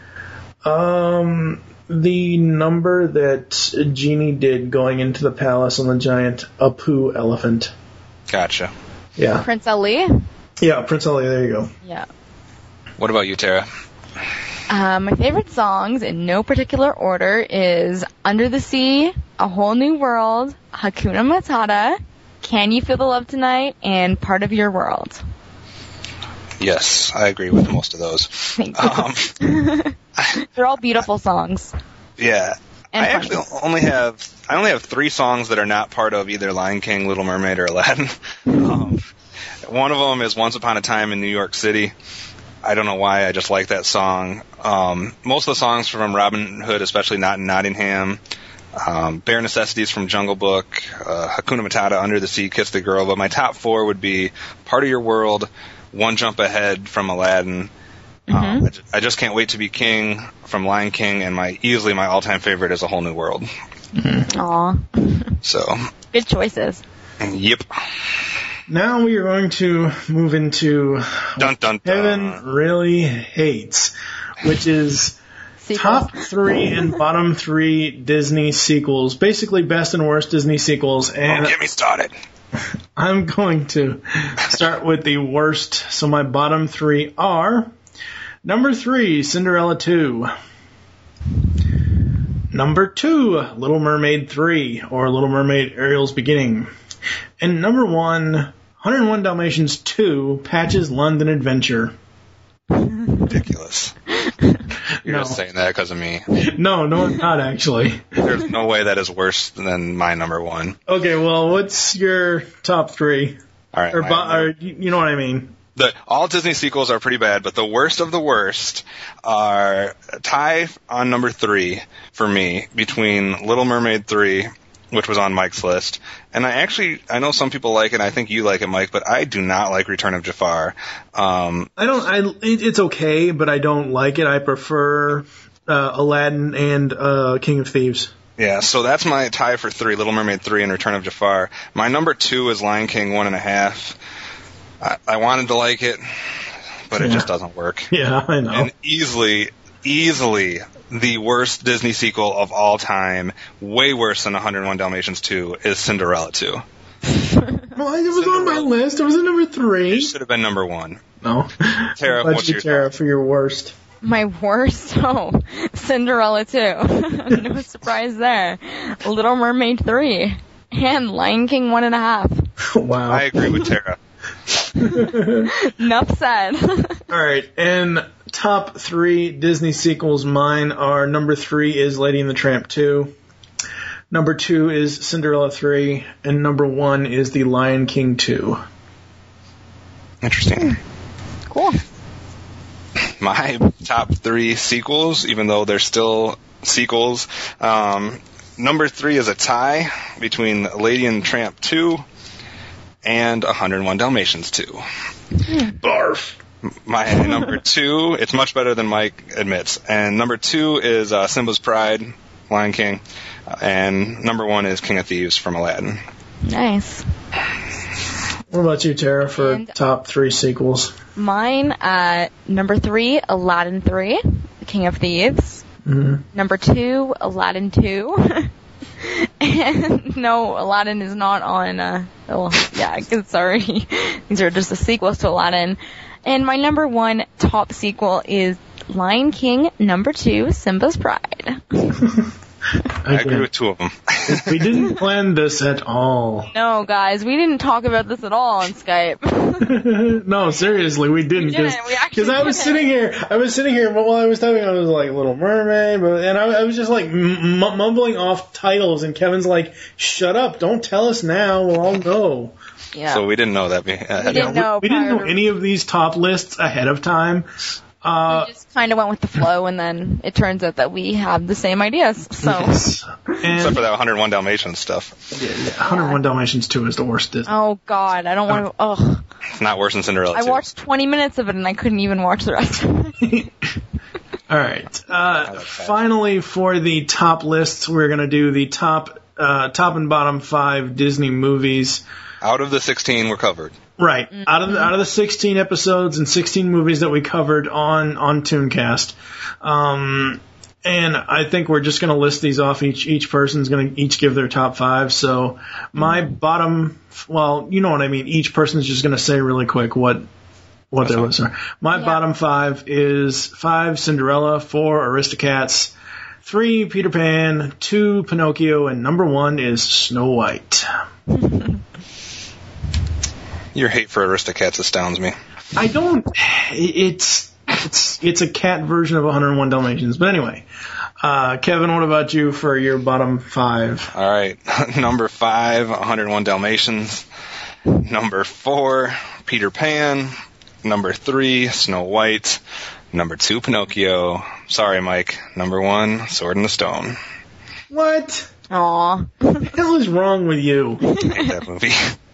the number that Genie did going into the palace on the giant Apu elephant. Gotcha. Yeah. Prince Ali? Yeah, Prince Ali, there you go. Yeah. What about you, Tara? My favorite songs, in no particular order, is Under the Sea, A Whole New World, Hakuna Matata, Can You Feel the Love Tonight, and Part of Your World. Yes, I agree with most of those. Thank you. They're all beautiful songs. Yeah. And I actually only have 3 songs that are not part of either Lion King, Little Mermaid, or Aladdin. One of them is Once Upon a Time in New York City. I don't know why, I just like that song. Most of the songs from Robin Hood, especially Not in Nottingham, Bare Necessities from Jungle Book, Hakuna Matata, Under the Sea, Kiss the Girl, but my top 4 would be Part of Your World, One Jump Ahead from Aladdin, I Just Can't Wait to Be King from Lion King, and easily my all-time favorite is A Whole New World. Aw. So. Good choices. Yep. Now we are going to move into dun, dun, dun. Kevin really hates, which is top 3 and bottom 3 Disney sequels, basically best and worst Disney sequels. And get me started. I'm going to start with the worst. So my bottom 3 are number 3, Cinderella 2. Number 2, Little Mermaid 3, or Little Mermaid Ariel's Beginning. And number 1, 101 Dalmatians 2, Patch's London Adventure. Ridiculous. You're just saying that because of me. No, I'm not actually. There's no way that is worse than my number 1. Okay, well, what's your top 3? All right. Or you know what I mean. All Disney sequels are pretty bad, but the worst of the worst are tie on number 3 for me between Little Mermaid 3, which was on Mike's list, and I know some people like it, and I think you like it, Mike, but I do not like Return of Jafar. It's okay, but I don't like it. I prefer Aladdin and King of Thieves. Yeah, so that's my tie for 3, Little Mermaid 3 and Return of Jafar. My number 2 is Lion King 1.5. I wanted to like it, but it just doesn't work. Yeah, I know. And easily the worst Disney sequel of all time, way worse than 101 Dalmatians 2, is Cinderella 2. Well, it was on my list. It was at number 3. It should have been number 1. No. Tara, what's your Tara, for your worst? My worst? Oh, Cinderella 2. No surprise there. Little Mermaid 3. And Lion King 1.5. Wow. I agree with Tara. Enough said. All right, and top 3 Disney sequels, mine are number 3 is Lady and the Tramp 2, number 2 is Cinderella 3, and number 1 is The Lion King 2. Interesting. Cool. My top 3 sequels, even though they're still sequels, number 3 is a tie between Lady and the Tramp 2 and 101 Dalmatians 2. Barf. My number 2, it's much better than Mike admits. And number 2 is Simba's Pride, Lion King. And number 1 is King of Thieves from Aladdin. Nice. What about you, Tara, for top 3 sequels? Mine, number 3, Aladdin 3, King of Thieves. Mm-hmm. Number 2, Aladdin 2. And no, Aladdin is not on, sorry. These are just the sequels to Aladdin. And my number 1 top sequel is Lion King number 2, Simba's Pride. I agree with 2 of them. We didn't plan this at all. No, guys, we didn't talk about this at all on Skype. No, seriously, we didn't. Because I was sitting here, but while I was typing, I was like, Little Mermaid, and I was just like mumbling off titles, and Kevin's like, shut up, don't tell us now, we'll all know. Yeah. So we didn't know that. We didn't know any of these top lists ahead of time. We just kind of went with the flow, and then it turns out that we have the same ideas. So, yes. Except for that 101 Dalmatians stuff. Yeah, 101 Dalmatians 2 is the worst. Oh God, I don't want to. Ugh. It's not worse than Cinderella 2. I watched 20 minutes of it, and I couldn't even watch the rest of it. All right. Finally, for the top lists, we're going to do the top and bottom 5 Disney movies. Out of the 16 were covered. Right. Mm-hmm. Out of the 16 episodes and 16 movies that we covered on Tooncast. And I think we're just going to list these off. Each person's going to each give their top 5. So my bottom, well, you know what I mean. Each person's just going to say really quick what their lists are. My bottom 5 is 5 Cinderella, 4 Aristocats, 3 Peter Pan, 2 Pinocchio, and number 1 is Snow White. Your hate for Aristocats astounds me. I don't. It's a cat version of 101 Dalmatians. But anyway, Kevin, what about you for your bottom 5? All right. Number 5, 101 Dalmatians. Number 4, Peter Pan. Number 3, Snow White. Number 2, Pinocchio. Sorry, Mike. Number 1, Sword in the Stone. What? Aw. What the hell is wrong with you? I hate that movie.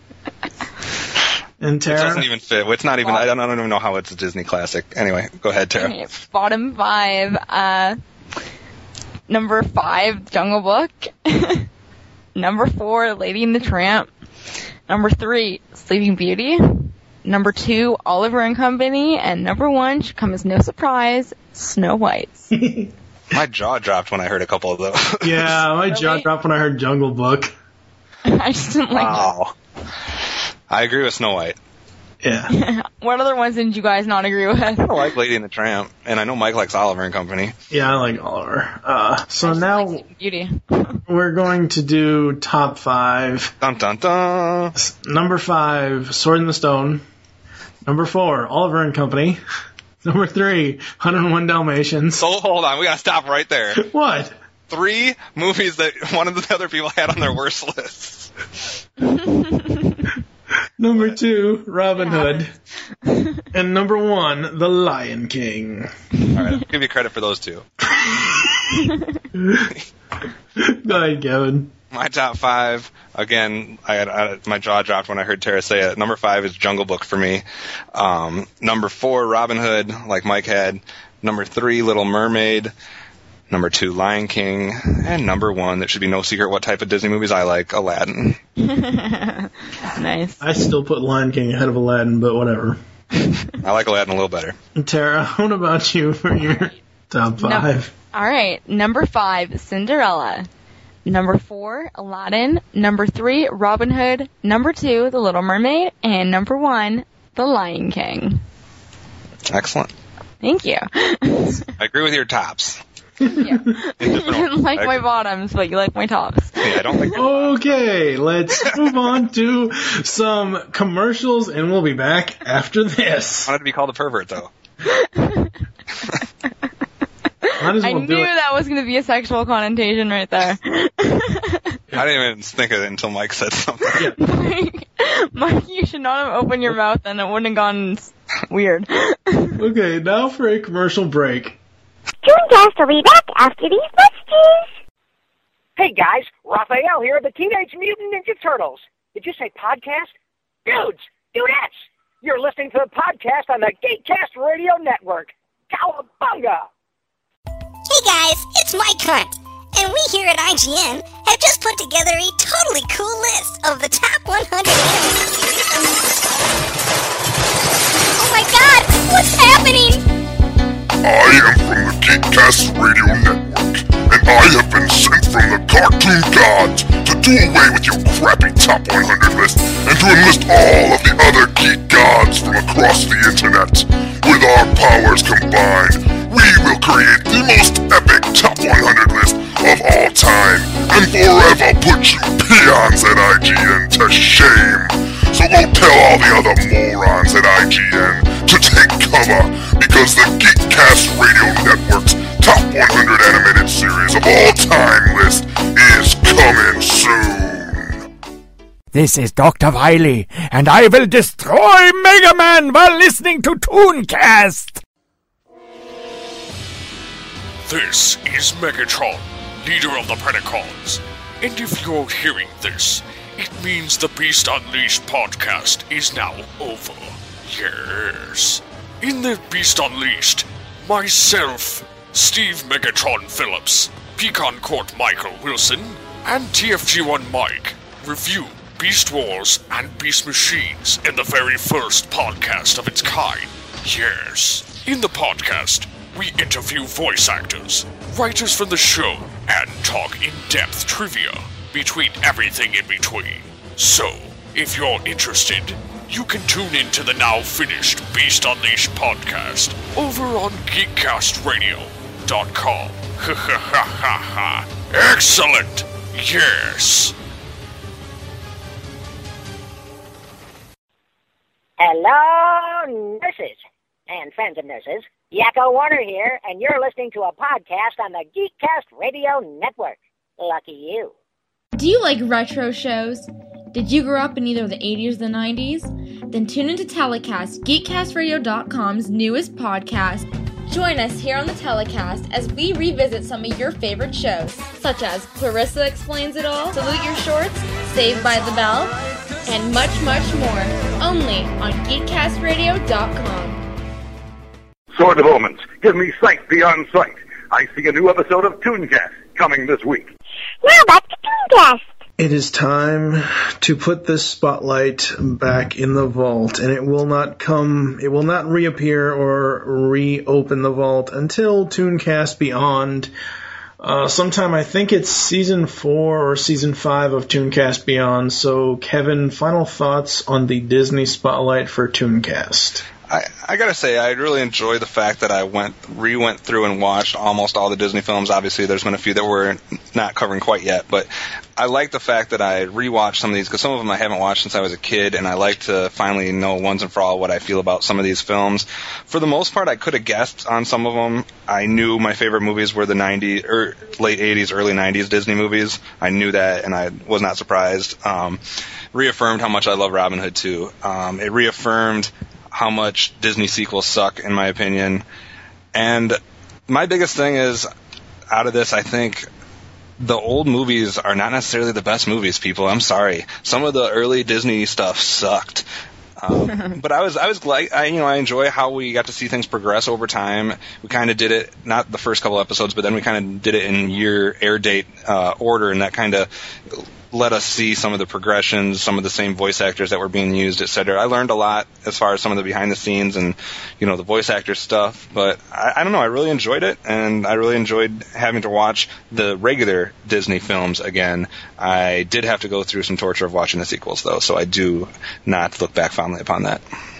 And It Tara? doesn't even fit. It's not even. I don't even know how it's a Disney classic. Anyway, go ahead, Tara. Okay, bottom 5. Number 5, Jungle Book. Number 4, Lady and the Tramp. Number 3, Sleeping Beauty. Number 2, Oliver and Company. And number 1 should come as no surprise, Snow White. My jaw dropped when I heard a couple of those. Yeah, my jaw Really? dropped when I heard Jungle Book. I just didn't like Wow. I agree with Snow White. Yeah. that. What other ones did you guys not agree with? I like Lady and the Tramp, and I know Mike likes Oliver and Company. Yeah, I like Oliver. So now Sleeping Beauty. we're going to do top 5. Dun dun dun. Number 5, Sword in the Stone. Number 4, Oliver and Company. Number 3, 101 Dalmatians. So hold on, we gotta stop right there. What? 3 movies that one of the other people had on their worst lists. Number 2, Robin Hood. And number 1, The Lion King. All right, I'll give you credit for those 2. Go ahead, Kevin. My top 5, again, my jaw dropped when I heard Tara say it. Number 5 is Jungle Book for me. Number 4, Robin Hood, like Mike had. Number 3, Little Mermaid. Number 2, Lion King. And number 1, that should be no secret what type of Disney movies I like, Aladdin. Nice. I still put Lion King ahead of Aladdin, but whatever. I like Aladdin a little better. And Tara, what about you for your top 5? Alright, number 5, Cinderella. Number 4, Aladdin. Number 3, Robin Hood. Number 2, The Little Mermaid. And number 1, The Lion King. Excellent. Thank you. I agree with your tops. Yeah. You didn't like my bottoms, but you like my tops. Yeah, I don't think. Okay, let's move on to some commercials, and we'll be back after this. I wanted to be called a pervert, though. Might as I well knew do it. that was going to be a sexual connotation right there. I didn't even think of it until Mike said something. Mike, you should not have opened your mouth and it wouldn't have gone weird. Okay, now for a commercial break. Tooncast will be back after these messages. Hey guys, Raphael here, the Teenage Mutant Ninja Turtles. Did you say podcast? Dudes, dudettes, you're listening to the podcast on the Geekcast Radio Network. Cowabunga! Hey guys, it's Mike Hunt, and we here at IGN have just put together a totally cool list of the top 100 anime series. Oh my god, what's happening? I am from the Geekcast Radio Network, and I have been sent from the cartoon gods to do away with your crappy top 100 list and to enlist all of the other geek gods from across the internet. With our powers combined, we will create the most epic top 100 list of all time and forever put you peons at IGN to shame. So go tell all the other morons at IGN to take cover, because the Geekcast Radio Network's top 100 animated series of all time list is coming soon. This is Dr. Wily, and I will destroy Mega Man while listening to Tooncast! This is Megatron, leader of the Predacons. And if you're hearing this, it means the Beast Unleashed podcast is now over. Yes. In the Beast Unleashed, myself, Steve Megatron Phillips, Pecan Court Michael Wilson, and TFG1 Mike review Beast Wars and Beast Machines in the very first podcast of its kind. Yes. In the podcast, we interview voice actors, writers from the show, and talk in-depth trivia between everything in between. So, if you're interested, you can tune in to the now finished Beast Unleashed podcast over on GeekCastRadio.com. Ha ha ha ha ha. Excellent! Yes! Hello, Radio nurses and friends of nurses. Yakko Warner here, and you're listening to a podcast on the Geekcast Radio Network. Lucky you. Do you like retro shows? Did you grow up in either the 80s or the 90s? Then tune into Telecast, GeekCastRadio.com's newest podcast. Join us here on the Telecast as we revisit some of your favorite shows, such as Clarissa Explains It All, Salute Your Shorts, Saved by the Bell, and much, much more, only on GeekCastRadio.com. Sword of Omens, give me sight beyond sight. I see a new episode of Tooncast coming this week. Now back to Tooncast. It is time to put this spotlight back in the vault, and it will not reappear or reopen the vault until Tooncast Beyond. Sometime, I think it's season 4 or season 5 of Tooncast Beyond. So, Kevin, final thoughts on the Disney spotlight for Tooncast? I gotta say, I really enjoy the fact that I went through and watched almost all the Disney films. Obviously, there's been a few that we're not covering quite yet, but I like the fact that I rewatched some of these, because some of them I haven't watched since I was a kid, and I like to finally know once and for all what I feel about some of these films. For the most part, I could have guessed on some of them. I knew my favorite movies were the 90s, or late 80s, early 90s Disney movies. I knew that, and I was not surprised. Reaffirmed how much I love Robin Hood, too. It reaffirmed how much Disney sequels suck, in my opinion. And my biggest thing is, out of this, I think the old movies are not necessarily the best movies, people. I'm sorry. Some of the early Disney stuff sucked. But I was glad, I enjoy how we got to see things progress over time. We kind of did it, not the first couple episodes, but then we kind of did it in year air date order, and that kind of let us see some of the progressions, some of the same voice actors that were being used, etc. I learned a lot as far as some of the behind the scenes and, the voice actor stuff, but I don't know, I really enjoyed it, and I really enjoyed having to watch the regular Disney films again. I did have to go through some torture of watching the sequels, though, so I do not look back fondly upon that.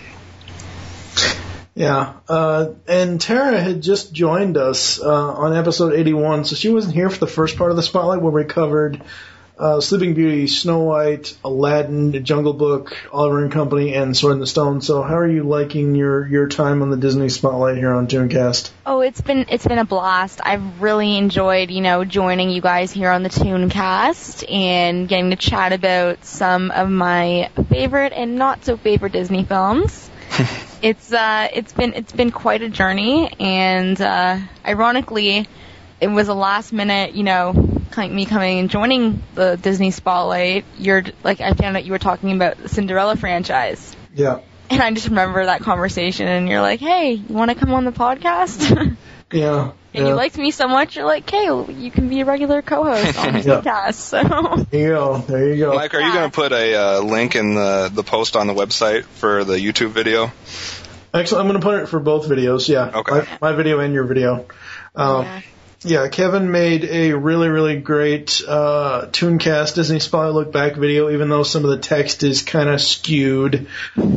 Yeah, and Tara had just joined us on episode 81, so she wasn't here for the first part of the Spotlight where we covered Sleeping Beauty, Snow White, Aladdin, The Jungle Book, Oliver and Company, and Sword in the Stone. So how are you liking your time on the Disney Spotlight here on Tooncast? Oh, it's been a blast. I've really enjoyed, joining you guys here on the Tooncast and getting to chat about some of my favorite and not so favorite Disney films. It's been quite a journey, and ironically, it was a last minute, me coming and joining the Disney Spotlight. I found out you were talking about the Cinderella franchise. Yeah. And I just remember that conversation, and you're like, hey, you want to come on the podcast? Yeah. And you liked me so much, you're like, hey, you can be a regular co-host on the podcast. So. There you go. Mike, are you going to put a link in the post on the website for the YouTube video? Actually, I'm going to put it for both videos, yeah. Okay. My video and your video. Yeah, Kevin made a really, really great Tooncast Disney Spotlight Look Back video, even though some of the text is kind of skewed.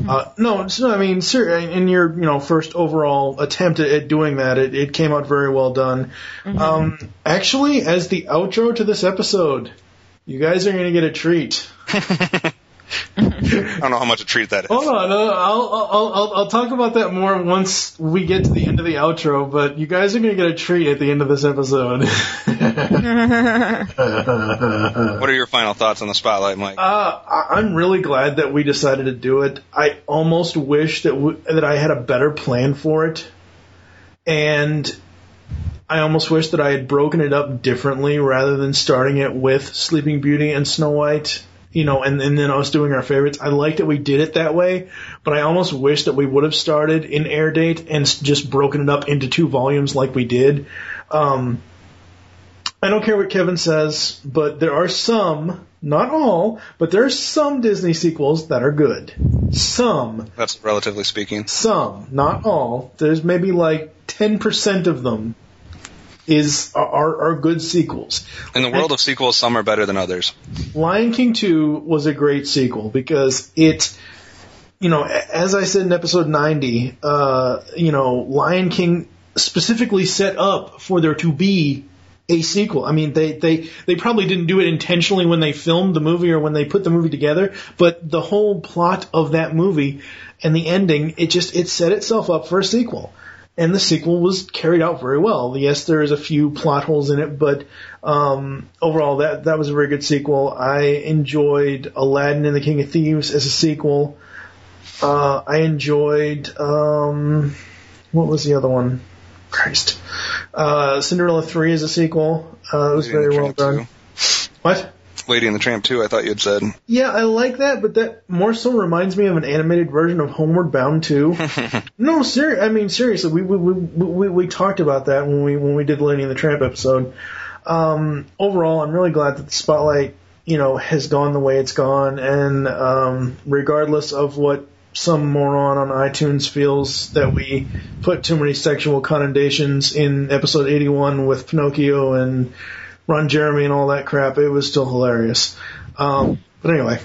In your first overall attempt at doing that, it came out very well done. Mm-hmm. Actually, as the outro to this episode, you guys are going to get a treat. I don't know how much a treat that is. Hold on, I'll talk about that more once we get to the end of the outro, but you guys are going to get a treat at the end of this episode. What are your final thoughts on the Spotlight, Mike? I'm really glad that we decided to do it. I almost wish that I had a better plan for it, and I almost wish that I had broken it up differently rather than starting it with Sleeping Beauty and Snow White. And then us doing our favorites. I like that we did it that way, but I almost wish that we would have started in air date and just broken it up into 2 volumes like we did. I don't care what Kevin says, but there are some, not all, but there are some Disney sequels that are good. Some. That's relatively speaking. Some, not all. There's maybe like 10% of them are good sequels. In the world of sequels, some are better than others. Lion King 2 was a great sequel because it, as I said in episode 90, Lion King specifically set up for there to be a sequel. I mean, they probably didn't do it intentionally when they filmed the movie or when they put the movie together, but the whole plot of that movie and the ending, it set itself up for a sequel. And the sequel was carried out very well. Yes, there is a few plot holes in it, but overall, that was a very good sequel. I enjoyed Aladdin and the King of Thieves as a sequel. I enjoyed what was the other one? Christ, Cinderella 3 as a sequel. It was very well done. What? Lady and the Tramp 2, I thought you had said. Yeah, I like that, but that more so reminds me of an animated version of Homeward Bound 2. No, seriously, we talked about that when we did the Lady and the Tramp episode. Overall, I'm really glad that the Spotlight, has gone the way it's gone, and regardless of what some moron on iTunes feels that we put too many sexual connotations in episode 81 with Pinocchio and Ron Jeremy and all that crap, it was still hilarious. But anyway.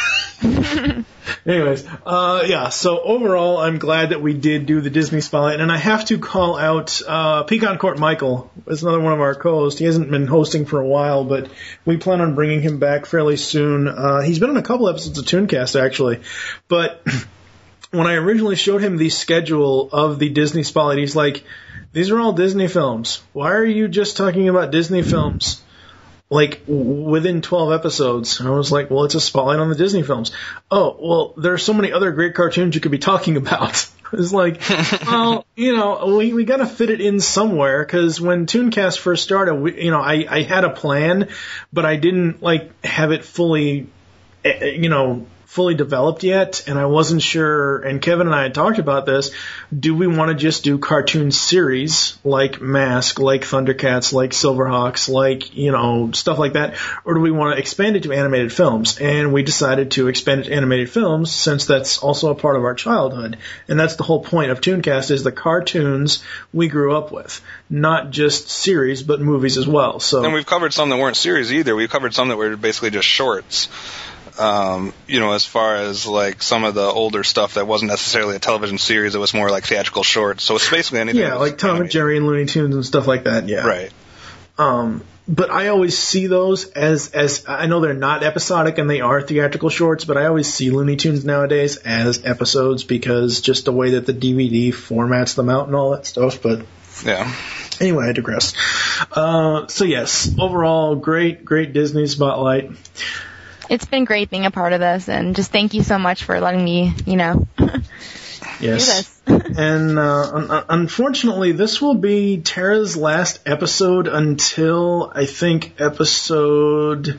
So overall, I'm glad that we did do the Disney Spotlight, and I have to call out Pecan Court Michael. It's another one of our co-hosts. He hasn't been hosting for a while, but we plan on bringing him back fairly soon. He's been on a couple episodes of Tooncast, actually, but when I originally showed him the schedule of the Disney Spotlight, he's like, these are all Disney films. Why are you just talking about Disney films, within 12 episodes? And I was like, well, it's a spotlight on the Disney films. Oh, well, there are so many other great cartoons you could be talking about. It's like, well, we got to fit it in somewhere, because when Tooncast first started, I had a plan, but I didn't, have it fully, fully developed yet, and I wasn't sure, and Kevin and I had talked about this, do we want to just do cartoon series like Mask, like Thundercats, like Silverhawks, stuff like that, or do we want to expand it to animated films? And we decided to expand it to animated films, since that's also a part of our childhood, and that's the whole point of Tooncast, is the cartoons we grew up with, not just series, but movies as well. So, and we've covered some that weren't series either. We've covered some that were basically just shorts. As far as some of the older stuff that wasn't necessarily a television series, it was more like theatrical shorts. So it's basically anything. Yeah, like Tom and Jerry and Looney Tunes and stuff like that. Yeah, right. But I always see those as I know they're not episodic and they are theatrical shorts, but I always see Looney Tunes nowadays as episodes, because just the way that the DVD formats them out and all that stuff. But yeah. Anyway, I digress. So yes, overall, great Disney Spotlight. It's been great being a part of this, and just thank you so much for letting me, yes. do this. And unfortunately, this will be Tara's last episode until, I think, episode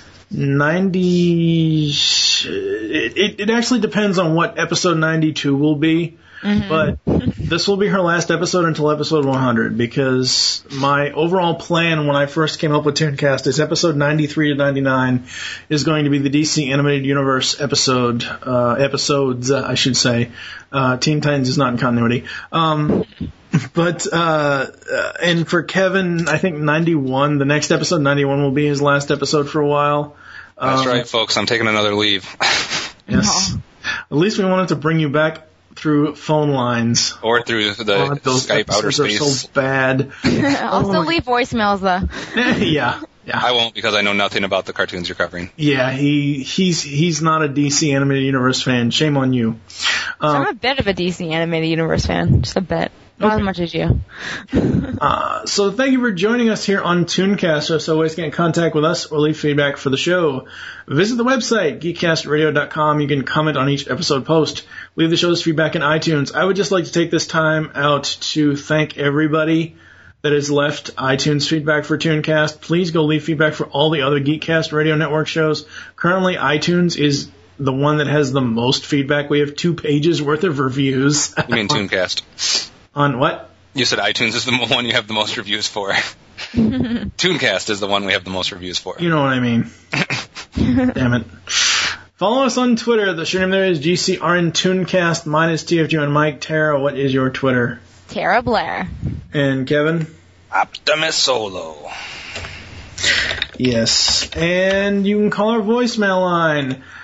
90. It actually depends on what episode 92 will be. Mm-hmm. But this will be her last episode until episode 100, because my overall plan when I first came up with Tooncast is episode 93 to 99 is going to be the DC Animated Universe episodes, I should say. Teen Titans is not in continuity. But and for Kevin, I think 91, the next episode, 91, will be his last episode for a while. That's right, folks. I'm taking another leave. Yes. At least we wanted to bring you back through phone lines. Or through the Skype outer space. Are so bad. I'll still leave voicemails, though. Yeah. I won't, because I know nothing about the cartoons you're covering. Yeah, he's not a DC Animated Universe fan. Shame on you. I'm a bit of a DC Animated Universe fan. Just a bit. Not as much as you. So thank you for joining us here on Tooncast. As always, get in contact with us or leave feedback for the show. Visit the website, geekcastradio.com. You can comment on each episode post. Leave the show's feedback in iTunes. I would just like to take this time out to thank everybody that has left iTunes feedback for Tooncast. Please go leave feedback for all the other Geekcast Radio Network shows. Currently, iTunes is the one that has the most feedback. We have 2 pages worth of reviews. You mean Tooncast? On what? You said iTunes is the one you have the most reviews for. Tooncast is the one we have the most reviews for. You know what I mean. Damn it. Follow us on Twitter. The show name there is GCRN Tooncast. Mine is TFG and Mike. Tara, what is your Twitter? Tara Blair. And Kevin? Optimus Solo. Yes. And you can call our voicemail line.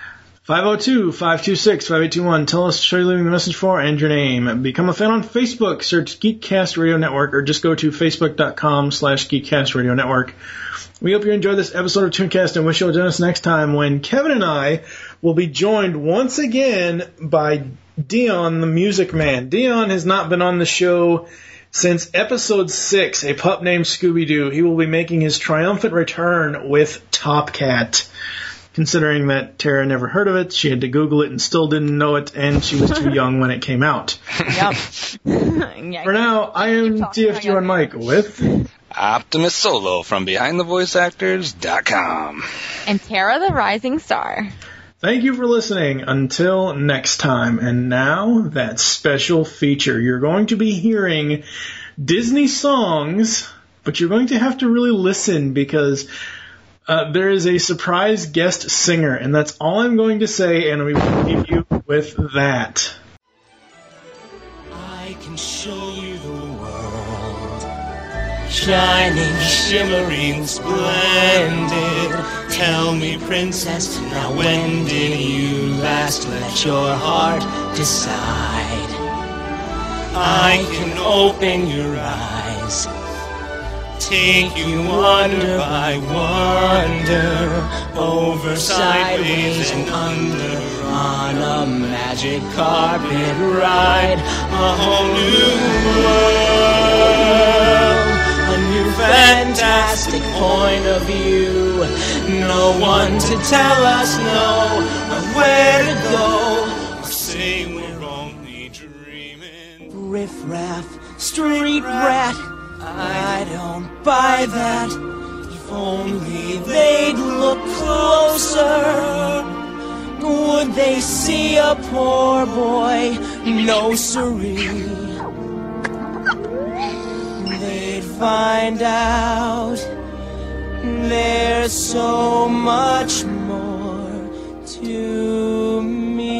502-526-5821. Tell us the show you're leaving the message for and your name. Become a fan on Facebook. Search Geekcast Radio Network or just go to facebook.com/Geekcast Radio Network. We hope you enjoyed this episode of Tooncast and wish you'll join us next time when Kevin and I will be joined once again by Dion, the Music Man. Dion has not been on the show since episode 6, A Pup Named Scooby-Doo. He will be making his triumphant return with Top Cat. Considering that Tara never heard of it, she had to Google it and still didn't know it, and she was too young when it came out. Yep. For now, I am TFG1 Mike with Optimus Solo from BehindTheVoiceActors.com. And Tara the Rising Star. Thank you for listening. Until next time. And now, that special feature. You're going to be hearing Disney songs, but you're going to have to really listen because there is a surprise guest singer, and that's all I'm going to say, and we will leave you with that. I can show you the world, shining, shimmering, splendid. Tell me, princess, now when did you last let your heart decide? I can open your eyes, take you wonder by wonder, over, sideways, and under, on a magic carpet ride, a whole new world, a new fantastic point of view. No one to tell us no, or where to go, or say we're only dreaming. Riff-raff, street rat, I don't buy that. If only they'd look closer, would they see a poor boy? No siree. They'd find out there's so much more to me.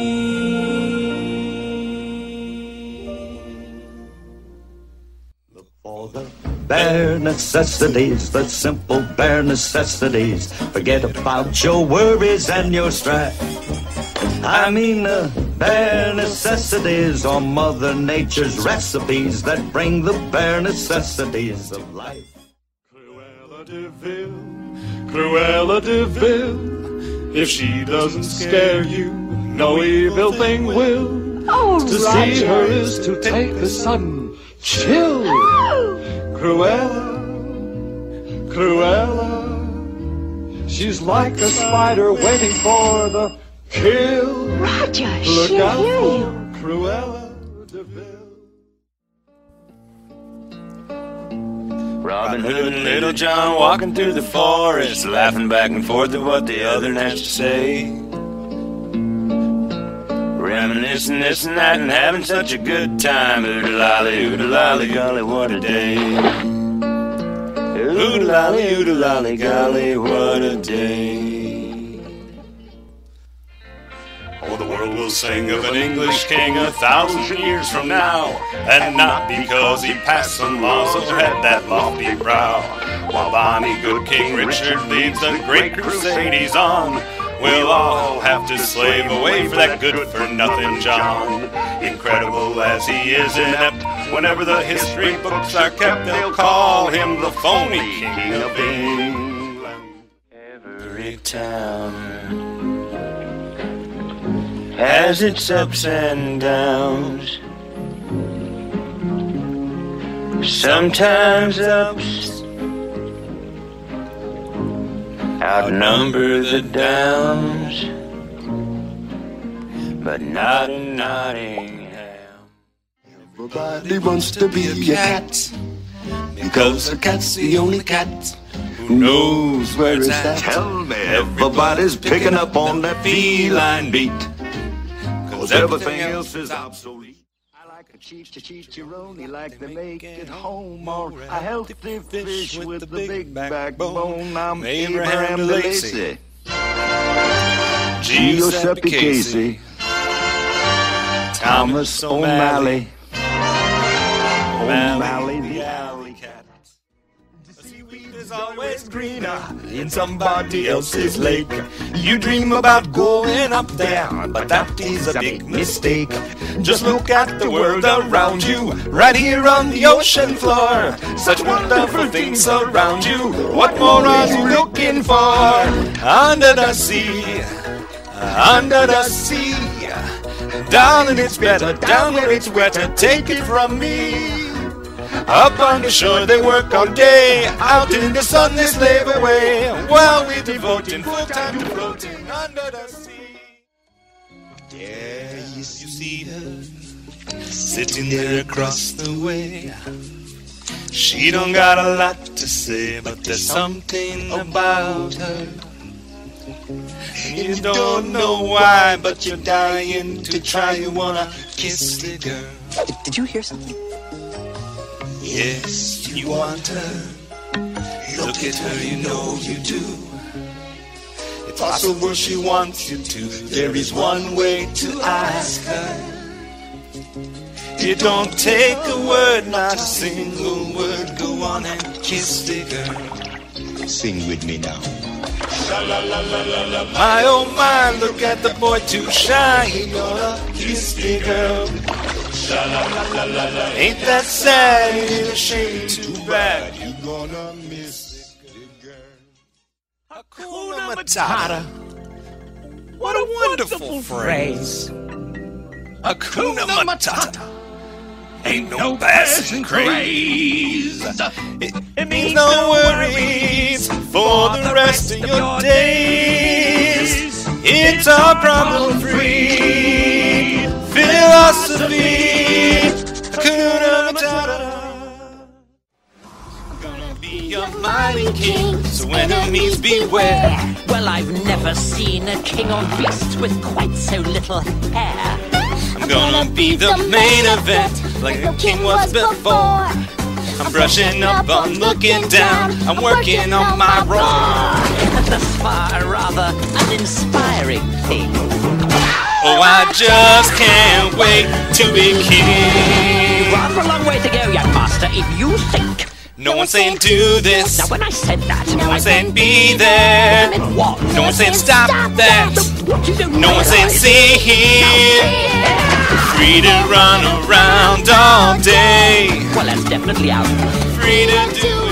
For the bare necessities, the simple bare necessities. Forget about your worries and your strife. I mean the bare necessities are Mother Nature's recipes that bring the bare necessities of life. Cruella de Vil, Cruella de Vil. If she doesn't scare you, no evil thing will. Oh, to Roger. see her is to take a sudden chill. Cruella, Cruella. She's like a spider waiting for the kill. Roger, Look she'll out hear for you. Cruella de Vil. Robin Hood and Little John walking through the forest, laughing back and forth at what the other has to say. Reminiscing this and that and having such a good time. Oodalolly, golly, what a day. Oodalolly, golly, what a day. Oh, the world will sing of an English king 1,000 years from now, and not because he passed some laws or had that lofty brow. While bonny good King Richard leads the great crusade he's on, we'll all have to slave away for that good-for-nothing John. Incredible as he is inept, whenever the history books are kept, they'll call him the phony king of England. Every town has its ups and downs. Sometimes ups outnumber the downs, but not in Nottingham. Everybody wants to be a cat, because a cat's the only cat who knows where it's at. Tell me, everybody's picking up on that feline beat, 'cause everything else is obsolete. I like a cheese-chironi like they make it home, or a healthy fish with the big backbone. I'm Abraham DeLacy, Giuseppe Casey, Thomas O'Malley, O'Malley the alley cat. Seaweed is always greener in somebody else's lake. You dream about going up there, but that is a big mistake. Just look at the world around you, right here on the ocean floor. Such wonderful things around you. What more are you looking for? Under the sea, under the sea. Darling, it's better down where it's wetter. Take it from me. Up on the shore they work all day, out in the sun they slave away, while we're devoting full time to floating under the sea. There you see her, sitting there across the way. She don't got a lot to say, but there's something about her. You don't know why, but you're dying to try. You wanna kiss the girl. Did you hear something? Yes, you want her. Look at her, you know you do. It's possible she wants you to. There is one way to ask her. It don't take a word, not a single word. Go on and kiss the girl. Sing with me now. My oh my, look at the boy too shy. He gonna kiss the girl. Ain't that sad? Ain't a shame, too bad. You gonna miss the girl. Hakuna Matata. What a wonderful phrase. Hakuna Matata. Ain't no passing craze. It means no worries for the rest of your days. It's a problem-free philosophy. Hakuna Matata. Gonna be a mighty king, so enemies beware. Well, I've never seen a king or beast with quite so little hair. I'm gonna be the main event, like a king was before. I'm brushing up, I'm looking down, I'm working on my roar. Thus far, a rather uninspiring thing. Oh, I just can't wait to be king. Rather a long way to go, young master, if you think. No one's saying do this. Now when I said that, no one's saying be there. What? No one's saying stop that. No one's saying see here. Free to run around all day. Well, that's definitely out. Free to do